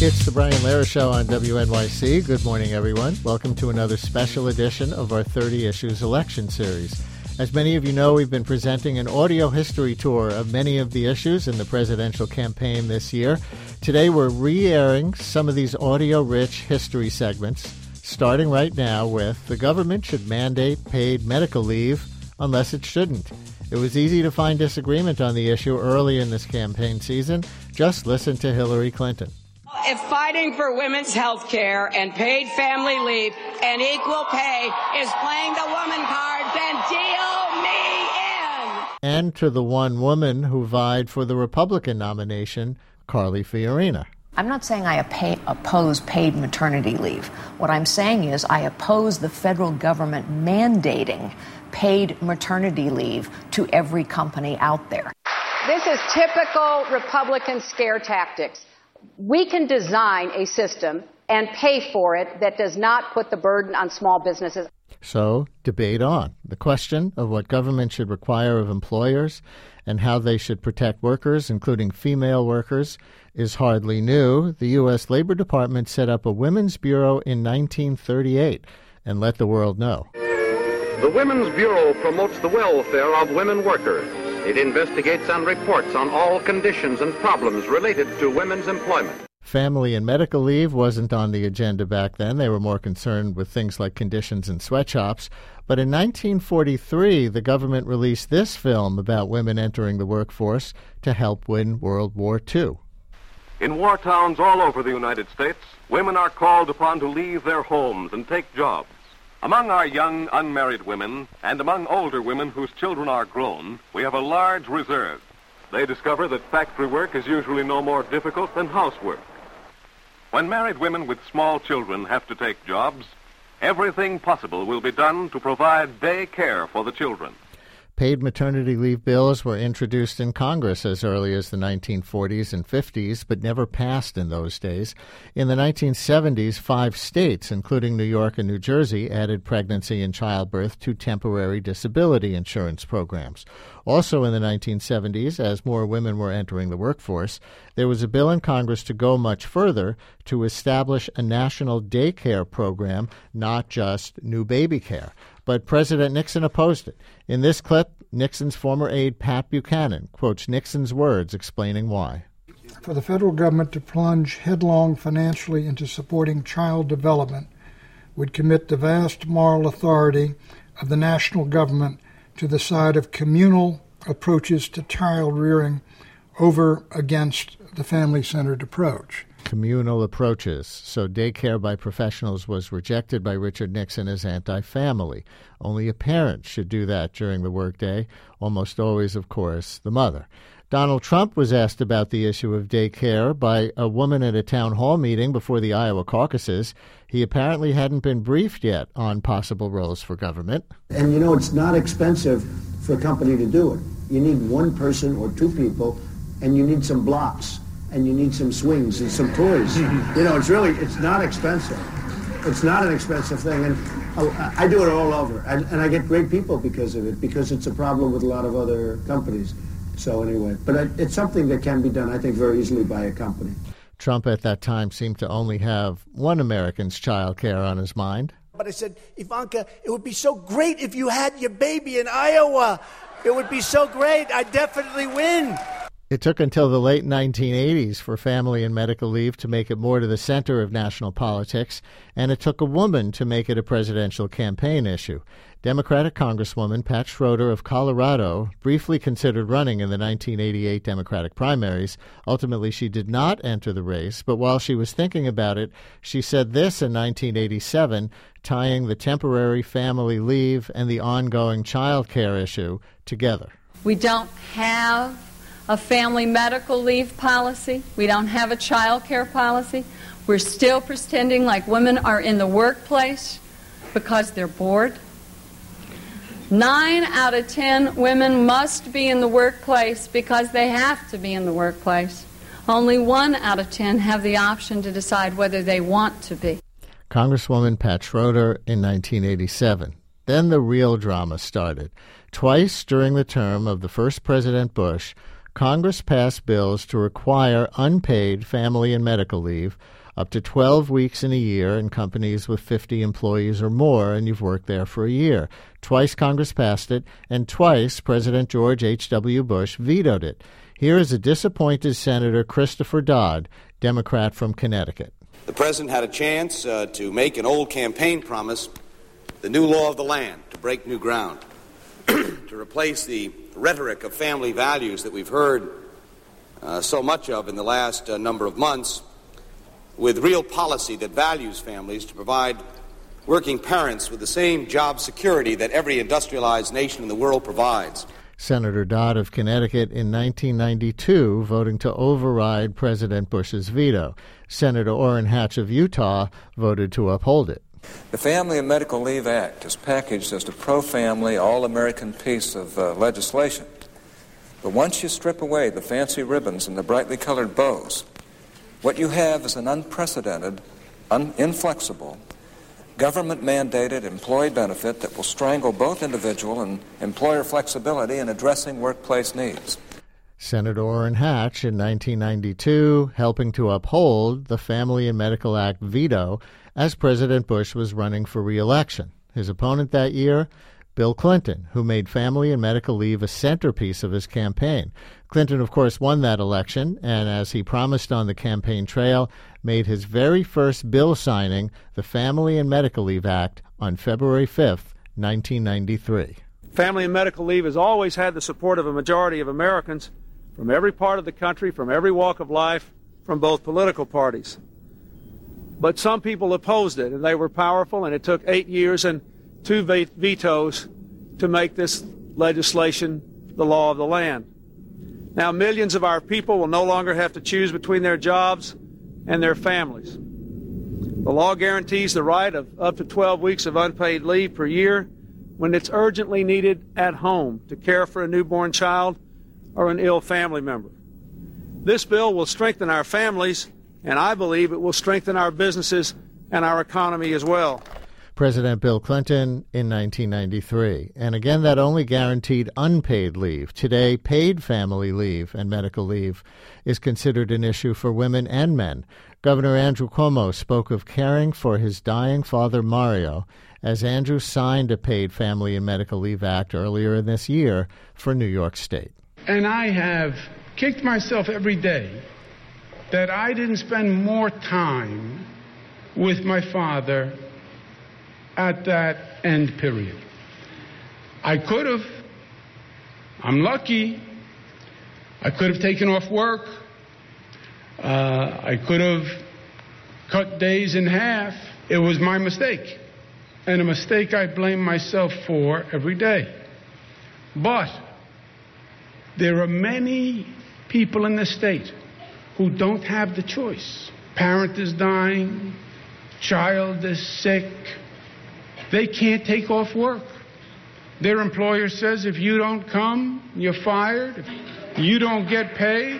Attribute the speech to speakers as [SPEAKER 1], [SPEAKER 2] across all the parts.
[SPEAKER 1] It's the Brian Lehrer Show on WNYC. Good morning, everyone. Welcome to another special edition of our 30 Issues election series. As many of you know, we've been presenting an audio history tour of many of the issues in the presidential campaign this year. Today, we're re-airing some of these audio-rich history segments, starting right now with the government should mandate paid medical leave unless it shouldn't. It was easy to find disagreement on the issue early in this campaign season. Just listen to Hillary Clinton.
[SPEAKER 2] If fighting for women's health care and paid family leave and equal pay is playing the woman card, then deal me in.
[SPEAKER 1] And to the one woman who vied for the Republican nomination, Carly Fiorina.
[SPEAKER 3] I'm not saying I oppose paid maternity leave. What I'm saying is I oppose the federal government mandating paid maternity leave to every company out there.
[SPEAKER 4] This is typical Republican scare tactics. We can design a system and pay for it that does not put the burden on small businesses.
[SPEAKER 1] So, debate on. The question of what government should require of employers and how they should protect workers, including female workers, is hardly new. The U.S. Labor Department set up a Women's Bureau in 1938 and let the world know.
[SPEAKER 5] The Women's Bureau promotes the welfare of women workers. It investigates and reports on all conditions and problems related to women's employment.
[SPEAKER 1] Family and medical leave wasn't on the agenda back then. They were more concerned with things like conditions in sweatshops. But in 1943, the government released this film about women entering the workforce to help win World War II.
[SPEAKER 6] In war towns all over the United States, women are called upon to leave their homes and take jobs. Among our young unmarried women and among older women whose children are grown, we have a large reserve. They discover that factory work is usually no more difficult than housework. When married women with small children have to take jobs, everything possible will be done to provide day care for the children.
[SPEAKER 1] Paid maternity leave bills were introduced in Congress as early as the 1940s and 50s, but never passed in those days. In the 1970s, 5 states, including New York and New Jersey, added pregnancy and childbirth to temporary disability insurance programs. Also in the 1970s, as more women were entering the workforce, there was a bill in Congress to go much further to establish a national daycare program, not just new baby care. But President Nixon opposed it. In this clip, Nixon's former aide, Pat Buchanan, quotes Nixon's words explaining why.
[SPEAKER 7] For the federal government to plunge headlong financially into supporting child development would commit the vast moral authority of the national government to the side of communal approaches to child rearing over against the family-centered approach.
[SPEAKER 1] Communal approaches. So daycare by professionals was rejected by Richard Nixon as anti-family. Only a parent should do that during the workday, almost always, of course, the mother. Donald Trump was asked about the issue of daycare by a woman at a town hall meeting before the Iowa caucuses. He apparently hadn't been briefed yet on possible roles for government.
[SPEAKER 8] And, it's not expensive for a company to do it. You need one person or 2 people, and you need some blocks. And you need some swings and some toys. It's not expensive. It's not an expensive thing. And I do it all over. And I get great people because of it, because it's a problem with a lot of other companies. So anyway, but it's something that can be done, I think, very easily by a company.
[SPEAKER 1] Trump at that time seemed to only have one American's child care on his mind.
[SPEAKER 9] But I said, Ivanka, it would be so great if you had your baby in Iowa. It would be so great. I'd definitely win.
[SPEAKER 1] It took until the late 1980s for family and medical leave to make it more to the center of national politics, and it took a woman to make it a presidential campaign issue. Democratic Congresswoman Pat Schroeder of Colorado briefly considered running in the 1988 Democratic primaries. Ultimately, she did not enter the race, but while she was thinking about it, she said this in 1987, tying the temporary family leave and the ongoing child care issue together.
[SPEAKER 10] We don't have a family medical leave policy. We don't have a child care policy. We're still pretending like women are in the workplace because they're bored. 9 out of 10 women must be in the workplace because they have to be in the workplace. Only 1 out of 10 have the option to decide whether they want to be.
[SPEAKER 1] Congresswoman Pat Schroeder in 1987. Then the real drama started. Twice during the term of the first President Bush, Congress passed bills to require unpaid family and medical leave up to 12 weeks in a year in companies with 50 employees or more, and you've worked there for a year. Twice Congress passed it, and twice President George H.W. Bush vetoed it. Here is a disappointed Senator Christopher Dodd, Democrat from Connecticut.
[SPEAKER 11] The president had a chance to make an old campaign promise, the new law of the land, to break new ground, to replace the rhetoric of family values that we've heard so much of in the last number of months, with real policy that values families, to provide working parents with the same job security that every industrialized nation in the world provides.
[SPEAKER 1] Senator Dodd of Connecticut in 1992 voting to override President Bush's veto. Senator Orrin Hatch of Utah voted to uphold it.
[SPEAKER 12] The Family and Medical Leave Act is packaged as a pro-family, all-American piece of legislation. But once you strip away the fancy ribbons and the brightly colored bows, what you have is an unprecedented, inflexible, government-mandated employee benefit that will strangle both individual and employer flexibility in addressing workplace needs.
[SPEAKER 1] Senator Orrin Hatch in 1992 helping to uphold the Family and Medical Act veto as President Bush was running for re-election. His opponent that year, Bill Clinton, who made family and medical leave a centerpiece of his campaign. Clinton, of course, won that election, and as he promised on the campaign trail, made his very first bill signing, the Family and Medical Leave Act, on February 5th, 1993.
[SPEAKER 13] Family and medical leave has always had the support of a majority of Americans from every part of the country, from every walk of life, from both political parties. But some people opposed it, and they were powerful, and it took 8 years and 2 vetoes to make this legislation the law of the land. Now, millions of our people will no longer have to choose between their jobs and their families. The law guarantees the right of up to 12 weeks of unpaid leave per year when it's urgently needed at home to care for a newborn child or an ill family member. This bill will strengthen our families, and I believe it will strengthen our businesses and our economy as well.
[SPEAKER 1] President Bill Clinton in 1993. And again, that only guaranteed unpaid leave. Today, paid family leave and medical leave is considered an issue for women and men. Governor Andrew Cuomo spoke of caring for his dying father, Mario, as Andrew signed a paid family and medical leave act earlier this year for New York State.
[SPEAKER 14] And I have kicked myself every day that I didn't spend more time with my father at that end period. I could have. I'm lucky. I could have taken off work. I could have cut days in half. It was my mistake, and a mistake I blame myself for every day. But there are many people in the state who don't have the choice. Parent is dying, child is sick. They can't take off work. Their employer says if you don't come, you're fired. If you don't get paid.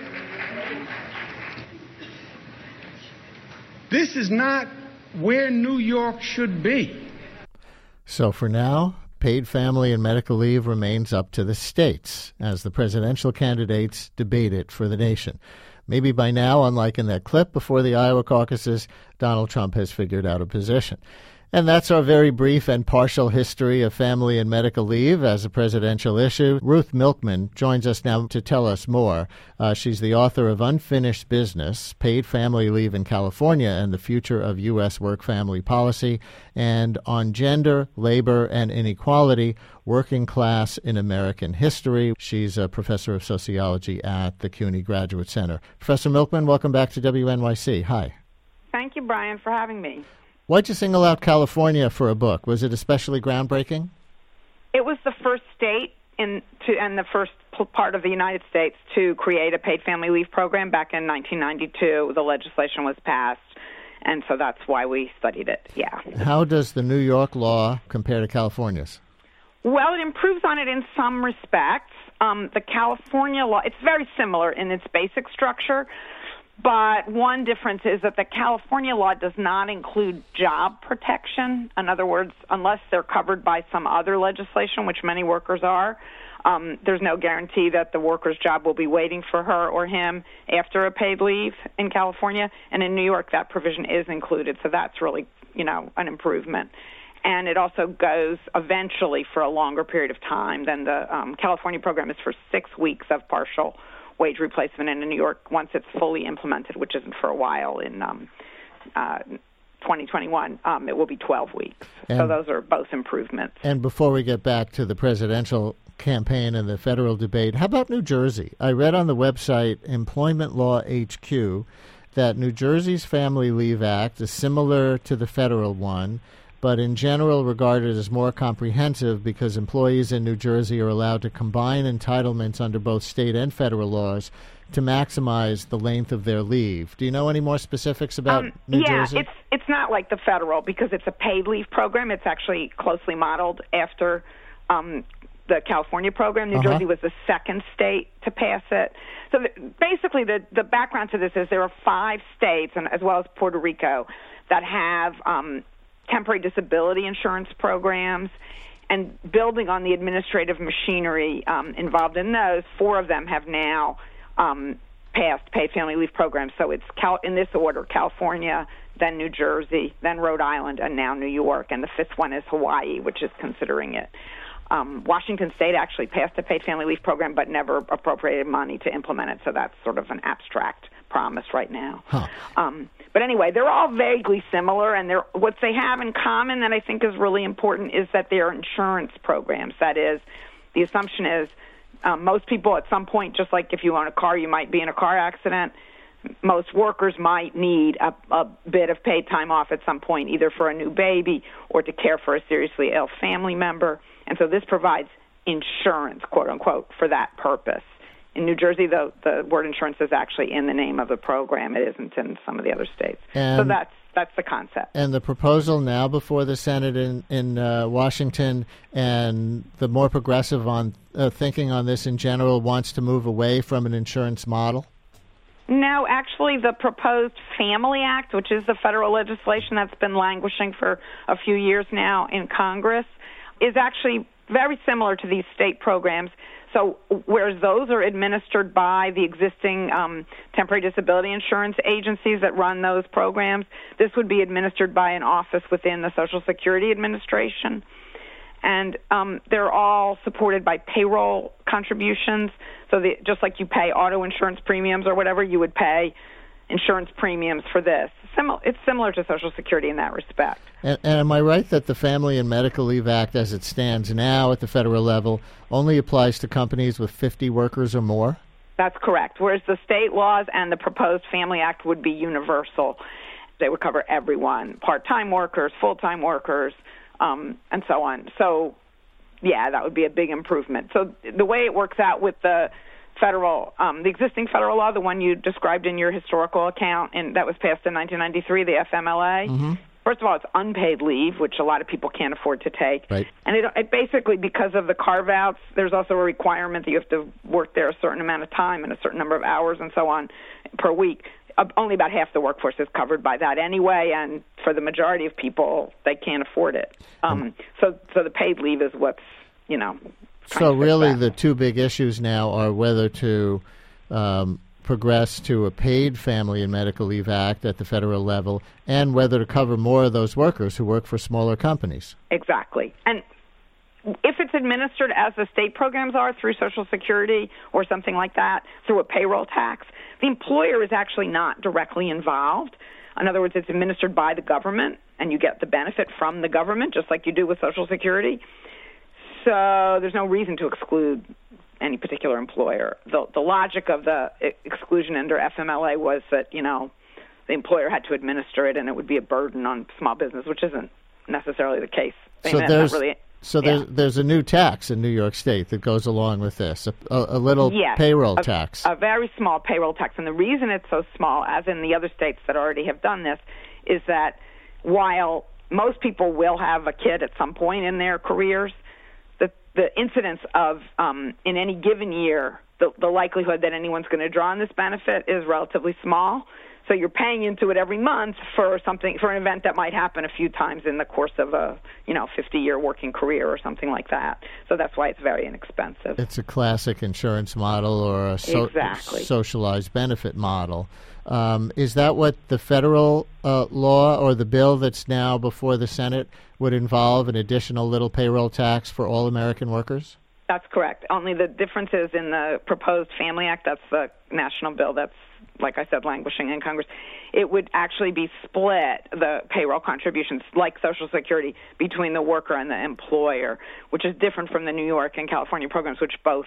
[SPEAKER 14] This is not where New York should be.
[SPEAKER 1] So for now, paid family and medical leave remains up to the states as the presidential candidates debate it for the nation. Maybe by now, unlike in that clip before the Iowa caucuses, Donald Trump has figured out a position. And that's our very brief and partial history of family and medical leave as a presidential issue. Ruth Milkman joins us now to tell us more. She's the author of Unfinished Business, Paid Family Leave in California and the Future of U.S. Work-Family Policy, and On Gender, Labor, and Inequality, Working Class in American History. She's a professor of sociology at the CUNY Graduate Center. Professor Milkman, welcome back to WNYC. Hi.
[SPEAKER 15] Thank you, Brian, for having me.
[SPEAKER 1] Why'd you single out California for a book? Was it especially groundbreaking?
[SPEAKER 15] It was the first state and the first part of the United States to create a paid family leave program back in 1992. The legislation was passed, and so that's why we studied it, yeah.
[SPEAKER 1] How does the New York law compare to California's?
[SPEAKER 15] Well, it improves on it in some respects. The California law, it's very similar in its basic structure. But one difference is that the California law does not include job protection. In other words, unless they're covered by some other legislation, which many workers are, There's no guarantee that the worker's job will be waiting for her or him after a paid leave in California. And in New York, that provision is included. So that's really, an improvement. And it also goes eventually for a longer period of time than the California program is for 6 weeks of partial wage replacement. And in New York, once it's fully implemented, which isn't for a while in 2021, it will be 12 weeks. So those are both improvements.
[SPEAKER 1] And before we get back to the presidential campaign and the federal debate, how about New Jersey? I read on the website Employment Law HQ that New Jersey's Family Leave Act is similar to the federal one, but in general regarded as more comprehensive because employees in New Jersey are allowed to combine entitlements under both state and federal laws to maximize the length of their leave. Do you know any more specifics about New Jersey?
[SPEAKER 15] Yeah, it's not like the federal because it's a paid leave program. It's actually closely modeled after the California program. New Jersey was the second state to pass it. So basically the background to this is there are 5 states, and as well as Puerto Rico, that have temporary disability insurance programs, and building on the administrative machinery involved in those, 4 of them have now passed paid family leave programs. So it's in this order: California, then New Jersey, then Rhode Island, and now New York. And the 5th one is Hawaii, which is considering it. Washington State actually passed a paid family leave program but never appropriated money to implement it, so that's sort of an abstract promise right now. But anyway, they're all vaguely similar, and what they have in common that I think is really important is that they're insurance programs. That is, the assumption is most people at some point, just like if you own a car, you might be in a car accident. Most workers might need a bit of paid time off at some point, either for a new baby or to care for a seriously ill family member. And so this provides insurance, quote unquote, for that purpose. In New Jersey, the word insurance is actually in the name of the program. It isn't in some of the other states. So that's the concept.
[SPEAKER 1] And the proposal now before the Senate in Washington, and the more progressive on thinking on this in general, wants to move away from an insurance model?
[SPEAKER 15] No, actually, the proposed Family Act, which is the federal legislation that's been languishing for a few years now in Congress, is actually very similar to these state programs. So whereas those are administered by the existing temporary disability insurance agencies that run those programs, this would be administered by an office within the Social Security Administration. And they're all supported by payroll contributions. So just like you pay auto insurance premiums or whatever, you would pay insurance premiums for this. It's similar to Social Security in that respect.
[SPEAKER 1] And am I right that the Family and Medical Leave Act, as it stands now at the federal level, only applies to companies with 50 workers or more?
[SPEAKER 15] That's correct, whereas the state laws and the proposed Family Act would be universal. They would cover everyone, part-time workers, full-time workers, and so on. So, yeah, that would be a big improvement. So the way it works out with the federal, the existing federal law, the one you described in your historical account, and that was passed in 1993, the FMLA. First of all, it's unpaid leave, which a lot of people can't afford to take.
[SPEAKER 1] Right.
[SPEAKER 15] And it basically, because of the carve-outs, there's also a requirement that you have to work there a certain amount of time and a certain number of hours and so on per week. Only about half the workforce is covered by that anyway, and for the majority of people, they can't afford it. So the paid leave is what's,
[SPEAKER 1] So really the two big issues now are whether to progress to a paid Family and Medical Leave Act at the federal level, and whether to cover more of those workers who work for smaller companies.
[SPEAKER 15] Exactly. And if it's administered as the state programs are through Social Security or something like that, through a payroll tax, the employer is actually not directly involved. In other words, it's administered by the government, and you get the benefit from the government, just like you do with Social Security. So there's no reason to exclude any particular employer. The logic of the exclusion under FMLA was that, the employer had to administer it and it would be a burden on small business, which isn't necessarily the case.
[SPEAKER 1] There's a new tax in New York State that goes along with this, a little payroll tax.
[SPEAKER 15] A very small payroll tax. And the reason it's so small, as in the other states that already have done this, is that while most people will have a kid at some point in their careers, the incidence of, in any given year, the likelihood that anyone's going to draw on this benefit is relatively small. So you're paying into it every month for an event that might happen a few times in the course of a 50-year working career or something like that. So that's why it's very inexpensive.
[SPEAKER 1] It's a classic insurance model or a socialized benefit model. Is that what the federal law or the bill that's now before the Senate would involve, an additional little payroll tax for all American workers?
[SPEAKER 15] That's correct. Only the difference is in the proposed Family Act, that's the national bill that's, like I said, languishing in Congress. It would actually be split, the payroll contributions, like Social Security, between the worker and the employer, which is different from the New York and California programs, which both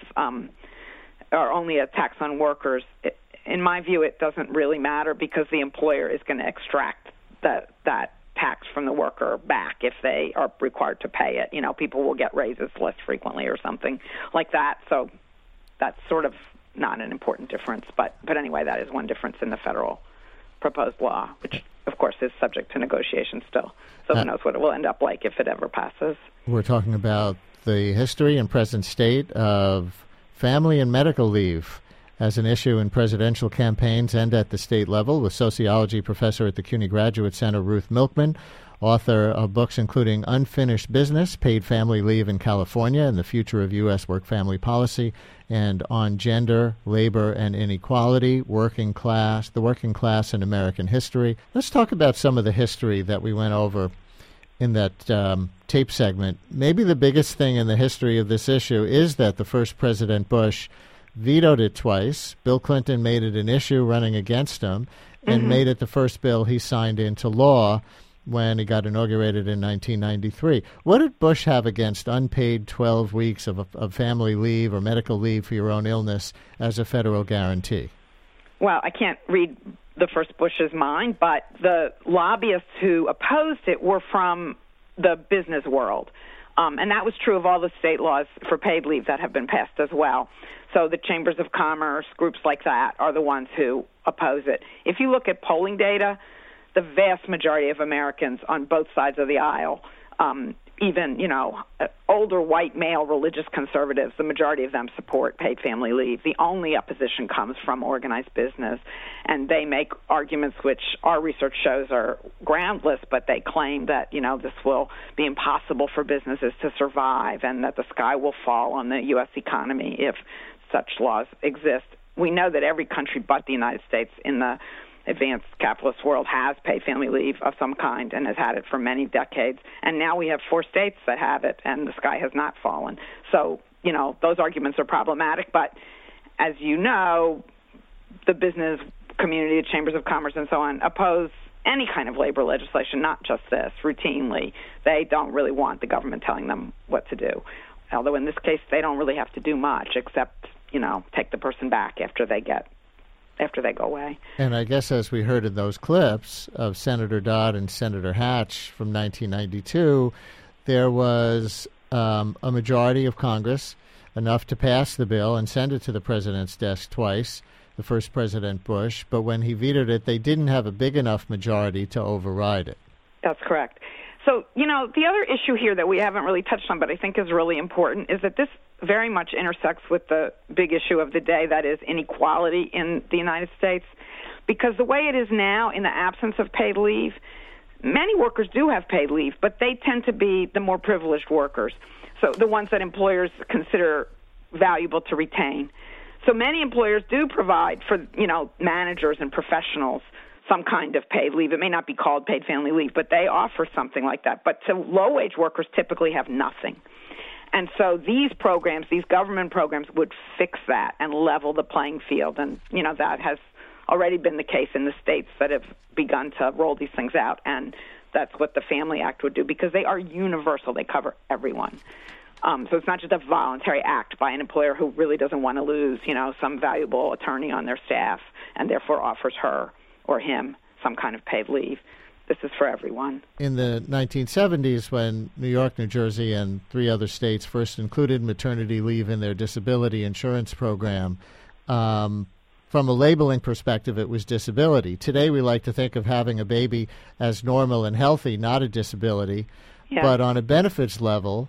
[SPEAKER 15] are only a tax on workers. In my view, it doesn't really matter because the employer is going to extract that tax from the worker back if they are required to pay it. People will get raises less frequently or something like that. So that's sort of not an important difference. But anyway, that is one difference in the federal proposed law, which, of course, is subject to negotiation still. So who knows what it will end up like if it ever passes.
[SPEAKER 1] We're talking about the history and present state of family and medical leave as an issue in presidential campaigns and at the state level with sociology professor at the CUNY Graduate Center, Ruth Milkman, author of books including Unfinished Business, Paid Family Leave in California and the Future of U.S. Work-Family Policy, and On Gender, Labor, and Inequality, the Working Class in American History. Let's talk about some of the history that we went over in that tape segment. Maybe the biggest thing in the history of this issue is that the first President Bush vetoed it twice. Bill Clinton made it an issue running against him and made it the first bill he signed into law when he got inaugurated in 1993. What did Bush have against unpaid 12 weeks of family leave or medical leave for your own illness as a federal guarantee?
[SPEAKER 15] Well, I can't read the first Bush's mind, but the lobbyists who opposed it were from the business world. And that was true of all the state laws for paid leave that have been passed as well. So the chambers of commerce, groups like that, are the ones who oppose it. If you look at polling data, the vast majority of Americans on both sides of the aisle, even, older white male religious conservatives, the majority of them support paid family leave. The only opposition comes from organized business, and they make arguments which our research shows are groundless, but they claim that, this will be impossible for businesses to survive and that the sky will fall on the U.S. economy if such laws exist. We know that every country but the United States in the advanced capitalist world has paid family leave of some kind and has had it for many decades. And now we have 4 states that have it, and the sky has not fallen. So, those arguments are problematic. But as you know, the business community, the chambers of commerce, and so on, oppose any kind of labor legislation, not just this, routinely. They don't really want the government telling them what to do. Although in this case, they don't really have to do much except, take the person back after they go away. And
[SPEAKER 1] I guess as we heard in those clips of Senator Dodd and Senator Hatch from 1992, there was a majority of Congress, enough to pass the bill and send it to the president's desk twice, the first President Bush, but when he vetoed it, they didn't have a big enough majority to override it.
[SPEAKER 15] That's correct. So, the other issue here that we haven't really touched on, but I think is really important, is that this very much intersects with the big issue of the day, that is inequality in the United States. Because the way it is now, in the absence of paid leave, many workers do have paid leave, but they tend to be the more privileged workers, so the ones that employers consider valuable to retain. So many employers do provide for, managers and professionals some kind of paid leave. It may not be called paid family leave, but they offer something like that. But to low-wage workers typically have nothing. And so these programs, these government programs, would fix that and level the playing field. And, that has already been the case in the states that have begun to roll these things out. And that's what the Family Act would do, because they are universal. They cover everyone. So it's not just a voluntary act by an employer who really doesn't want to lose, some valuable attorney on their staff and therefore offers her or him some kind of paid leave. This is for everyone. In
[SPEAKER 1] the 1970s, when New York, New Jersey, and 3 other states first included maternity leave in their disability insurance program, from a labeling perspective, it was disability. Today, we like to think of having a baby as normal and healthy, not a disability. Yeah. But on a benefits level,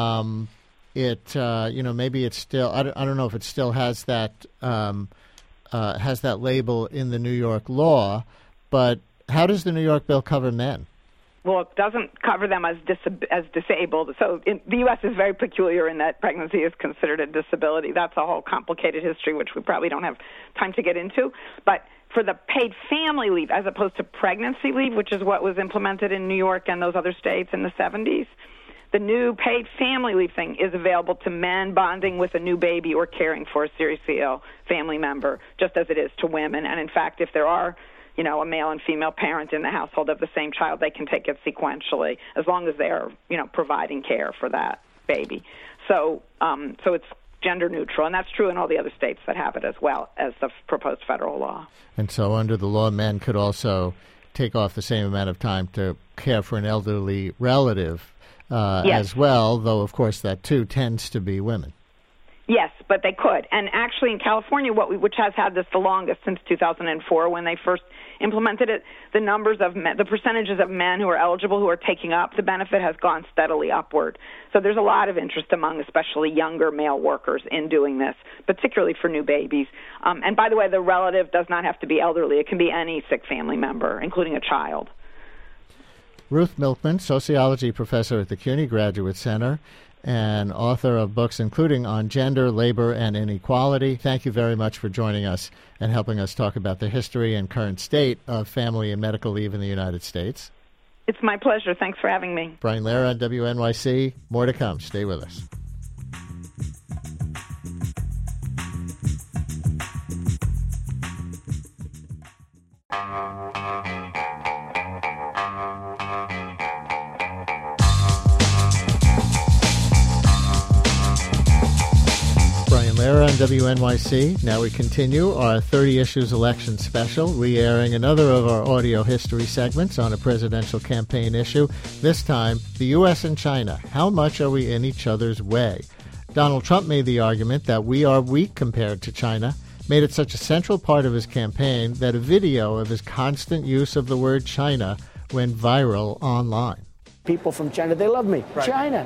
[SPEAKER 1] maybe it's still, I don't know if it still has that has that label in the New York law, but how does the New York bill cover men?
[SPEAKER 15] Well, it doesn't cover them as disabled. So the U.S. is very peculiar in that pregnancy is considered a disability. That's a whole complicated history, which we probably don't have time to get into. But for the paid family leave, as opposed to pregnancy leave, which is what was implemented in New York and those other states in the 70s, the new paid family leave thing is available to men bonding with a new baby or caring for a seriously ill family member, just as it is to women. And in fact, if there are a male and female parent in the household of the same child, they can take it sequentially as long as they are, providing care for that baby. So it's gender neutral, and that's true in all the other states that have it as well as the proposed federal law.
[SPEAKER 1] And so under the law, men could also take off the same amount of time to care for an elderly relative as well, though, of course, that, too, tends to be women.
[SPEAKER 15] Yes, but they could. And actually in California, which has had this the longest since 2004 when they first implemented it, the percentages of men who are eligible who are taking up the benefit has gone steadily upward. So there's a lot of interest among especially younger male workers in doing this, particularly for new babies. And by the way, the relative does not have to be elderly. It can be any sick family member, including a child.
[SPEAKER 1] Ruth Milkman, sociology professor at the CUNY Graduate Center and author of books including On Gender, Labor, and Inequality. Thank you very much for joining us and helping us talk about the history and current state of family and medical leave in the United States.
[SPEAKER 15] It's my pleasure. Thanks for having me.
[SPEAKER 1] Brian Lehrer on WNYC. More to come. Stay with us. Lehrer on WNYC. Now we continue our 30 Issues election special, re-airing another of our audio history segments on a presidential campaign issue, this time the U.S. and China. How much are we in each other's way? Donald Trump made the argument that we are weak compared to China, made it such a central part of his campaign that a video of his constant use of the word China went viral online.
[SPEAKER 9] People from China, they love me. Right. China.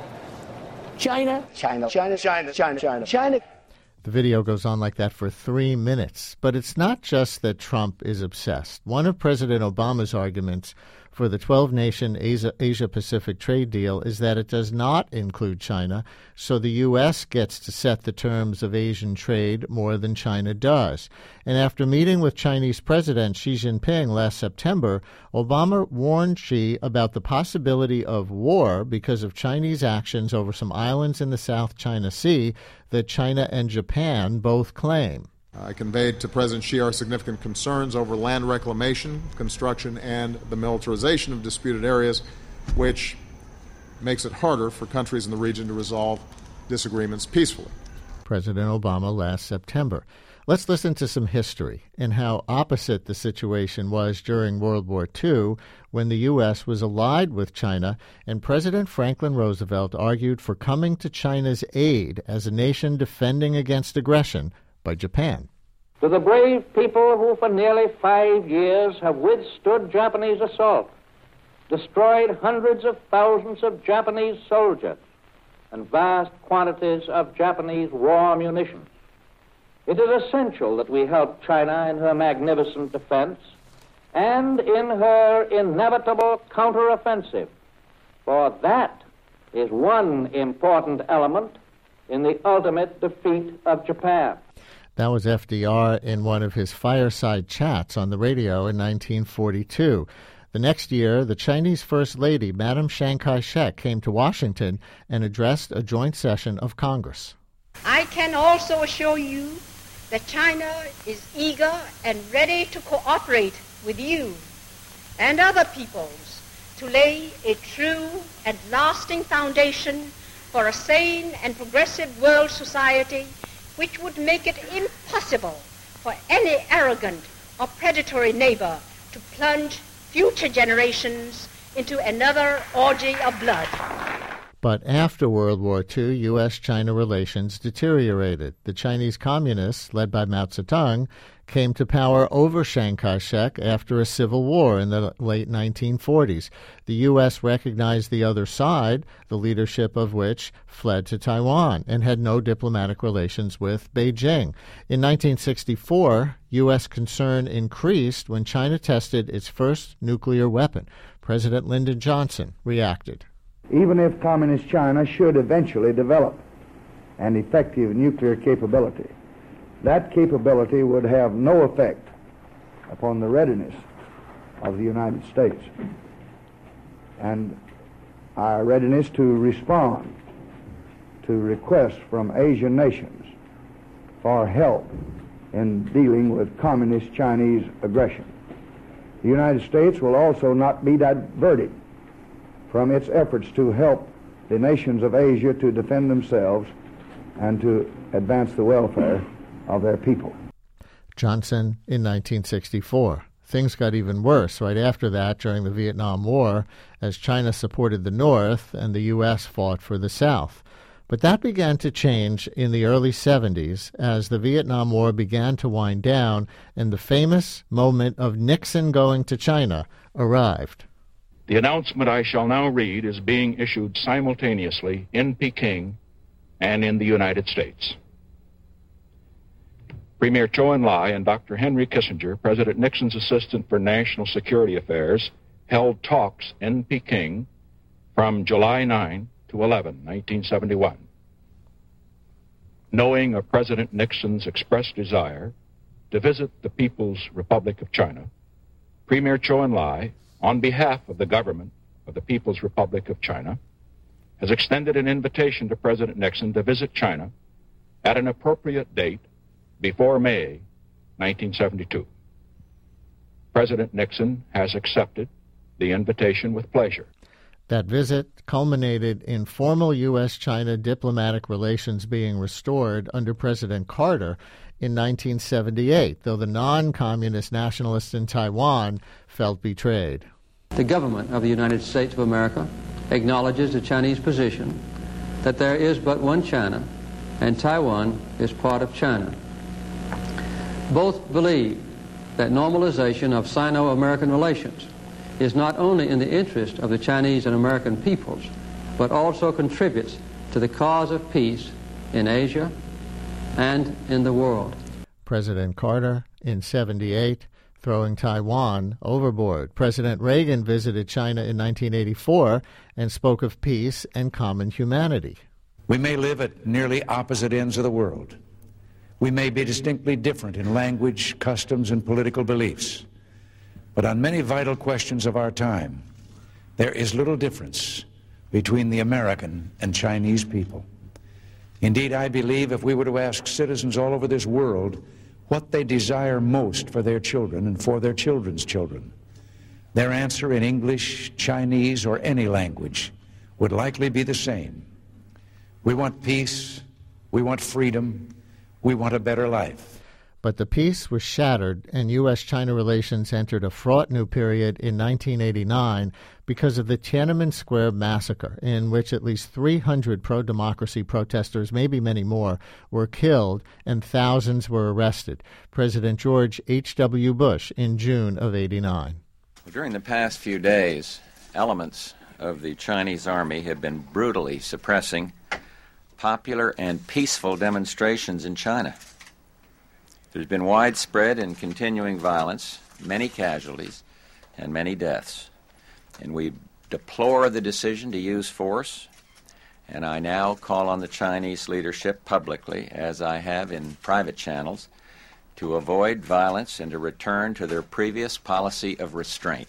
[SPEAKER 9] China. China. China. China. China. China. China.
[SPEAKER 1] The video goes on like that for 3 minutes. But it's not just that Trump is obsessed. One of President Obama's arguments for the 12-nation Asia-Pacific trade deal is that it does not include China, so the U.S. gets to set the terms of Asian trade more than China does. And after meeting with Chinese President Xi Jinping last September, Obama warned Xi about the possibility of war because of Chinese actions over some islands in the South China Sea that China and Japan both claim.
[SPEAKER 16] I conveyed to President Xi our significant concerns over land reclamation, construction, and the militarization of disputed areas, which makes it harder for countries in the region to resolve disagreements peacefully.
[SPEAKER 1] President Obama last September. Let's listen to some history and how opposite the situation was during World War II when the U.S. was allied with China and President Franklin Roosevelt argued for coming to China's aid as a nation defending against aggression by Japan.
[SPEAKER 17] To the brave people who for nearly 5 years have withstood Japanese assault, destroyed hundreds of thousands of Japanese soldiers, and vast quantities of Japanese war munitions, it is essential that we help China in her magnificent defense and in her inevitable counteroffensive, for that is one important element in the ultimate defeat of Japan.
[SPEAKER 1] That was FDR in one of his fireside chats on the radio in 1942. The next year, the Chinese First Lady, Madam Chiang Kai-shek, came to Washington and addressed a joint session of Congress.
[SPEAKER 18] I can also assure you that China is eager and ready to cooperate with you and other peoples to lay a true and lasting foundation for a sane and progressive world society which would make it impossible for any arrogant or predatory neighbor to plunge future generations into another orgy of blood.
[SPEAKER 1] But after World War II, U.S.-China relations deteriorated. The Chinese Communists, led by Mao Zedong, came to power over Chiang Kai-shek after a civil war in the late 1940s. The U.S. recognized the other side, the leadership of which fled to Taiwan and had no diplomatic relations with Beijing. In 1964, U.S. concern increased when China tested its first nuclear weapon. President Lyndon Johnson reacted.
[SPEAKER 19] Even if Communist China should eventually develop an effective nuclear capability, that capability would have no effect upon the readiness of the United States and our readiness to respond to requests from Asian nations for help in dealing with Communist Chinese aggression. The United States will also not be diverted from its efforts to help the nations of Asia to defend themselves and to advance the welfare of their people.
[SPEAKER 1] Johnson in 1964. Things got even worse right after that during the Vietnam War, as China supported the North and the U.S. fought for the South. But that began to change in the early 70s as the Vietnam War began to wind down and the famous moment of Nixon going to China arrived.
[SPEAKER 20] The announcement I shall now read is being issued simultaneously in Peking and in the United States. Premier Zhou Enlai and Dr. Henry Kissinger, President Nixon's assistant for national security affairs, held talks in Peking from July 9 to 11, 1971. Knowing of President Nixon's expressed desire to visit the People's Republic of China, Premier Zhou Enlai, on behalf of the government of the People's Republic of China, has extended an invitation to President Nixon to visit China at an appropriate date before May 1972. President Nixon has accepted the invitation with pleasure.
[SPEAKER 1] That visit culminated in formal U.S.-China diplomatic relations being restored under President Carter in 1978, though the non-communist nationalists in Taiwan felt betrayed.
[SPEAKER 21] The government of the United States of America acknowledges the Chinese position that there is but one China and Taiwan is part of China. Both believe that normalization of Sino-American relations is not only in the interest of the Chinese and American peoples, but also contributes to the cause of peace in Asia and in the world.
[SPEAKER 1] President Carter, in 78, throwing Taiwan overboard. President Reagan visited China in 1984 and spoke of peace and common humanity.
[SPEAKER 22] We may live at nearly opposite ends of the world. We may be distinctly different in language, customs, and political beliefs. But on many vital questions of our time, there is little difference between the American and Chinese people. Indeed, I believe if we were to ask citizens all over this world what they desire most for their children and for their children's children, their answer in English, Chinese, or any language would likely be the same. We want peace, we want freedom, we want a better life.
[SPEAKER 1] But the peace was shattered, and U.S.-China relations entered a fraught new period in 1989 because of the Tiananmen Square massacre, in which at least 300 pro-democracy protesters, maybe many more, were killed and thousands were arrested. President George H.W. Bush in June of '89.
[SPEAKER 23] During the past few days, elements of the Chinese army have been brutally suppressing popular and peaceful demonstrations in China. There's been widespread and continuing violence, many casualties, and many deaths. And we deplore the decision to use force, and I now call on the Chinese leadership publicly, as I have in private channels, to avoid violence and to return to their previous policy of restraint.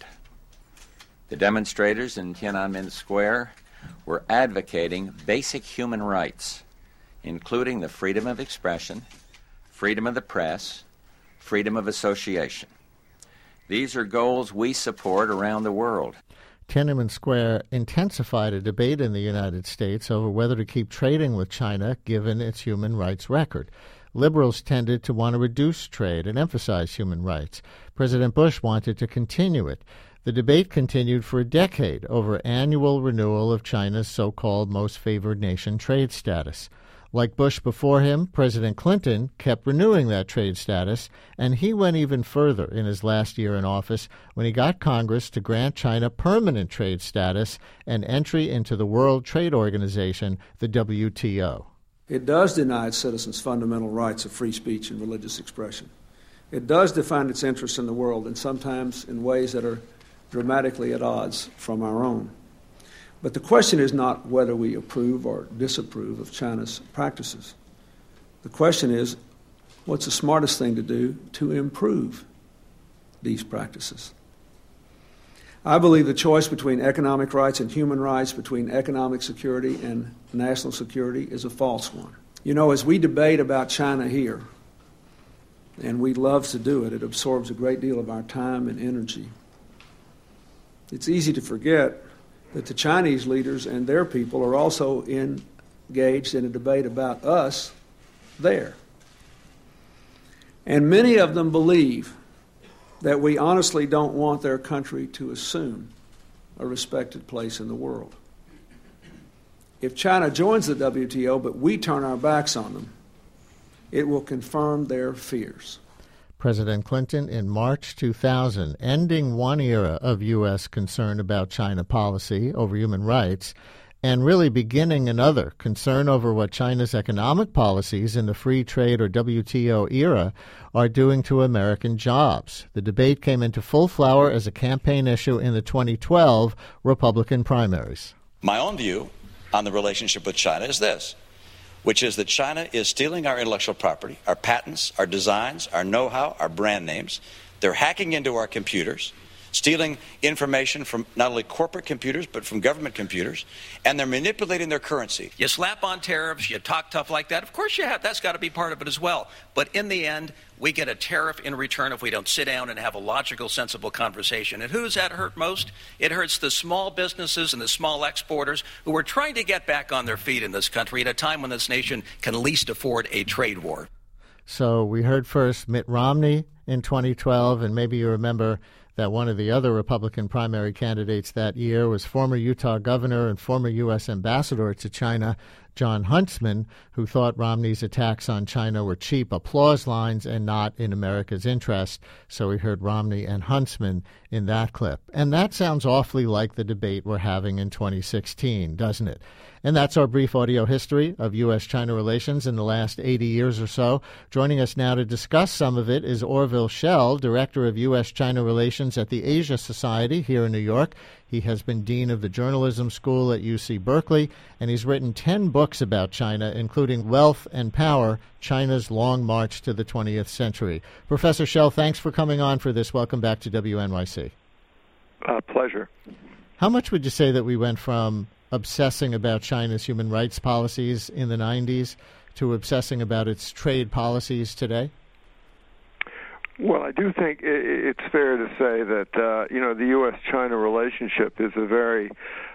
[SPEAKER 23] The demonstrators in Tiananmen Square were advocating basic human rights, including the freedom of expression, freedom of the press, freedom of association. These are goals we support around the world.
[SPEAKER 1] Tiananmen Square intensified a debate in the United States over whether to keep trading with China given its human rights record. Liberals tended to want to reduce trade and emphasize human rights. President Bush wanted to continue it. The debate continued for a decade over annual renewal of China's so-called most favored nation trade status. Like Bush before him, President Clinton kept renewing that trade status, and he went even further in his last year in office when he got Congress to grant China permanent trade status and entry into the World Trade Organization, the WTO.
[SPEAKER 13] It does deny its citizens fundamental rights of free speech and religious expression. It does define its interests in the world, and sometimes in ways that are dramatically at odds from our own. But the question is not whether we approve or disapprove of China's practices. The question is, what's the smartest thing to do to improve these practices? I believe the choice between economic rights and human rights, between economic security and national security, is a false one. You know, as we debate about China here, and we love to do it, it absorbs a great deal of our time and energy. It's easy to forget that the Chinese leaders and their people are also engaged in a debate about us there. And many of them believe that we honestly don't want their country to assume a respected place in the world. If China joins the WTO, but we turn our backs on them, it will confirm their fears.
[SPEAKER 1] President Clinton in March 2000, ending one era of U.S. concern about China policy over human rights, and really beginning another, concern over what China's economic policies in the free trade or WTO era are doing to American jobs. The debate came into full flower as a campaign issue in the 2012 Republican primaries.
[SPEAKER 2] My own view on the relationship with China is this, which is that China is stealing our intellectual property, our patents, our designs, our know-how, our brand names. They're hacking into our computers, stealing information from not only corporate computers, but from government computers, and they're manipulating their currency.
[SPEAKER 3] You slap on tariffs, you talk tough like that. Of course you have. That's got to be part of it as well. But in the end, we get a tariff in return if we don't sit down and have a logical, sensible conversation. And who does that hurt most? It hurts the small businesses and the small exporters who are trying to get back on their feet in this country at a time when this nation can least afford a trade war.
[SPEAKER 1] So we heard first Mitt Romney in 2012, and maybe you remember that one of the other Republican primary candidates that year was former Utah governor and former U.S. ambassador to China, Jon Huntsman, who thought Romney's attacks on China were cheap applause lines and not in America's interest. So we heard Romney and Huntsman in that clip. And that sounds awfully like the debate we're having in 2016, doesn't it? And that's our brief audio history of U.S.-China relations in the last 80 years or so. Joining us now to discuss some of it is Orville Schell, Director of U.S.-China Relations at the Asia Society here in New York. He has been Dean of the Journalism School at UC Berkeley, and he's written 10 books about China, including Wealth and Power, China's Long March to the 20th Century. Professor Schell, thanks for coming on for this. Welcome back to WNYC.
[SPEAKER 4] Pleasure.
[SPEAKER 1] How much would you say that we went from obsessing about China's human rights policies in the 90s to obsessing about its trade policies today?
[SPEAKER 4] Well, I do think it's fair to say that, the U.S.-China relationship is a very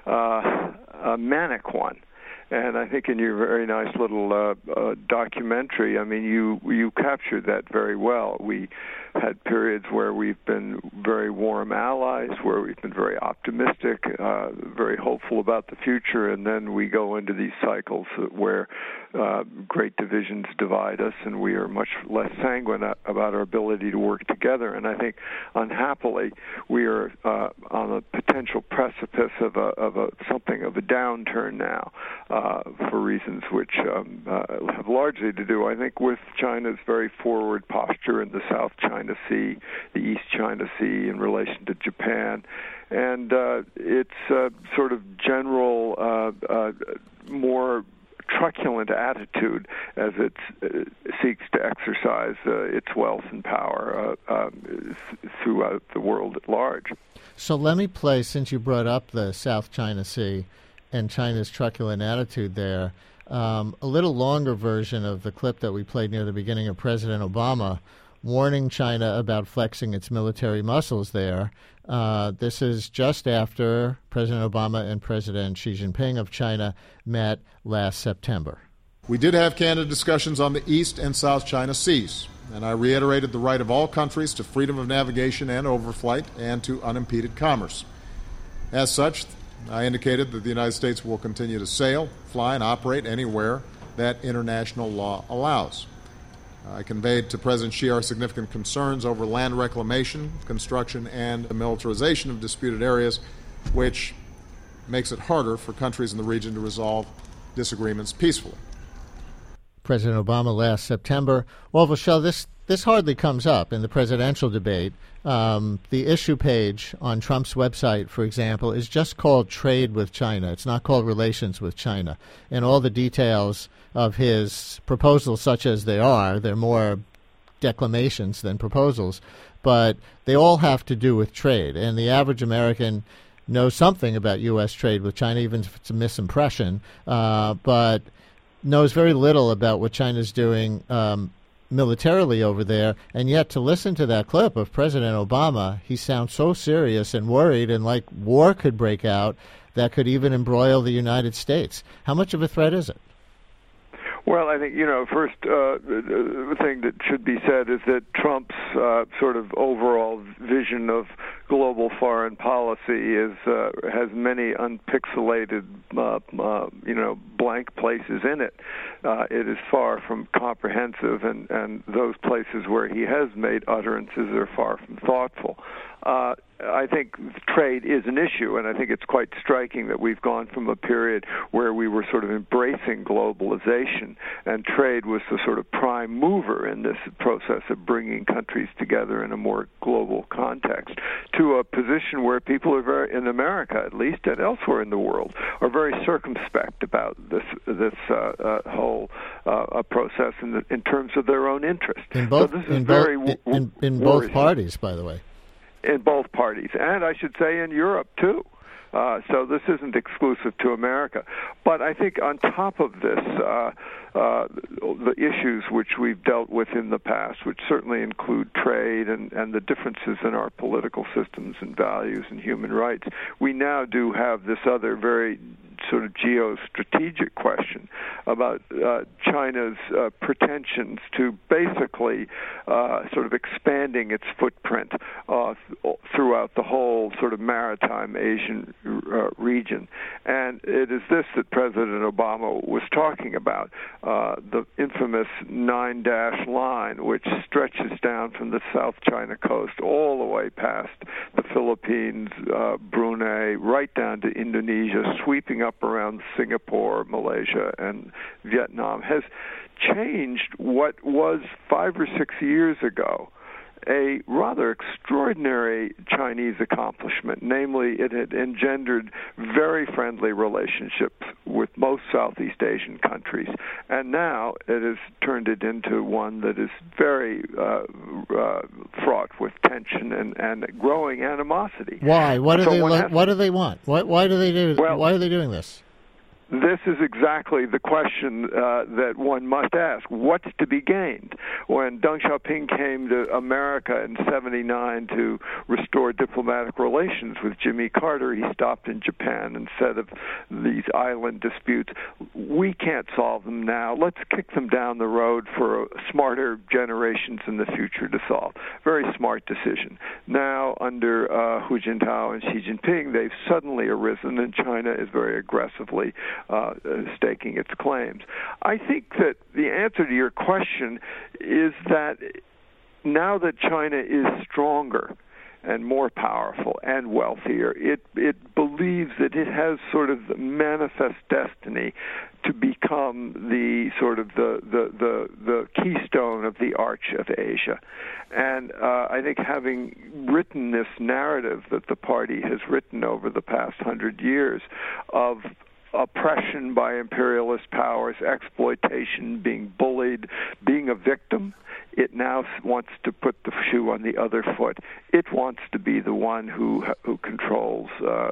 [SPEAKER 4] manic one. And I think in your very nice little documentary, I mean, you captured that very well. We had periods where we've been very warm allies, where we've been very optimistic, very hopeful about the future, and then we go into these cycles where great divisions divide us, and we are much less sanguine about our ability to work together. And I think, unhappily, we are on a potential precipice of something of a downturn now, for reasons which have largely to do, I think, with China's very forward posture in the South China Sea, the East China Sea in relation to Japan, and its sort of general, more truculent attitude as it seeks to exercise its wealth and power throughout the world at large.
[SPEAKER 1] So let me play, since you brought up the South China Sea and China's truculent attitude there, a little longer version of the clip that we played near the beginning of President Obama warning China about flexing its military muscles there. This is just after President Obama and President Xi Jinping of China met last September.
[SPEAKER 16] We did have candid discussions on the East and South China Seas. and I reiterated the right of all countries to freedom of navigation and overflight and to unimpeded commerce. As such, I indicated that the United States will continue to sail, fly, and operate anywhere that international law allows. I conveyed to President Xi our significant concerns over land reclamation, construction, and the militarization of disputed areas, which makes it harder for countries in the region to resolve disagreements peacefully.
[SPEAKER 1] President Obama last September. Well, Vishal, this hardly comes up in the presidential debate. The issue page on Trump's website, for example, is just called Trade with China. It's not called Relations with China. And all the details of his proposals, such as they are, they're more declamations than proposals, but they all have to do with trade. And the average American knows something about U.S. trade with China, even if it's a misimpression, but knows very little about what China's doing militarily over there. And yet to listen to that clip of President Obama, he sounds so serious and worried and like war could break out that could even embroil the United States. How much of a threat is it?
[SPEAKER 4] Well, I think, first the thing that should be said is that Trump's sort of overall vision of global foreign policy has many unpixelated, blank places in it. It is far from comprehensive, and those places where he has made utterances are far from thoughtful. I think trade is an issue, and I think it's quite striking that we've gone from a period where we were sort of embracing globalization, and trade was the sort of prime mover in this process of bringing countries together in a more global context, to a position where people are very, in America at least, and elsewhere in the world, are very circumspect about this whole process in terms of their own interest.
[SPEAKER 1] In both,
[SPEAKER 4] so this is
[SPEAKER 1] in both parties, by the way.
[SPEAKER 4] In both parties, and I should say in Europe, too. So this isn't exclusive to America. But I think on top of this, the issues which we've dealt with in the past, which certainly include trade and the differences in our political systems and values and human rights, we now do have this other very sort of geostrategic question about China's pretensions to basically sort of expanding its footprint throughout the whole sort of maritime Asian region. And it is this that President Obama was talking about, the infamous 9-dash line, which stretches down from the South China coast all the way past the Philippines, Brunei, right down to Indonesia, sweeping up around Singapore, Malaysia, and Vietnam, has changed what was 5 or 6 years ago a rather extraordinary Chinese accomplishment. Namely, it had engendered very friendly relationships with most Southeast Asian countries, and now it has turned it into one that is very fraught with tension and growing animosity.
[SPEAKER 1] Why? What do they want? Why do they do? Why are they doing this?
[SPEAKER 4] This is exactly the question that one must ask. What's to be gained? When Deng Xiaoping came to America in '79 to restore diplomatic relations with Jimmy Carter, he stopped in Japan and said of these island disputes, we can't solve them now. Let's kick them down the road for smarter generations in the future to solve. Very smart decision. Now, under Hu Jintao and Xi Jinping, they've suddenly arisen, and China is very aggressively staking its claims. I think that the answer to your question is that now that China is stronger and more powerful and wealthier, it believes that it has sort of the manifest destiny to become the sort of the keystone of the arch of Asia. And I think having written this narrative that the party has written over the past 100 years of oppression by imperialist powers, exploitation, being bullied, being a victim, it now wants to put the shoe on the other foot. It wants to be the one who controls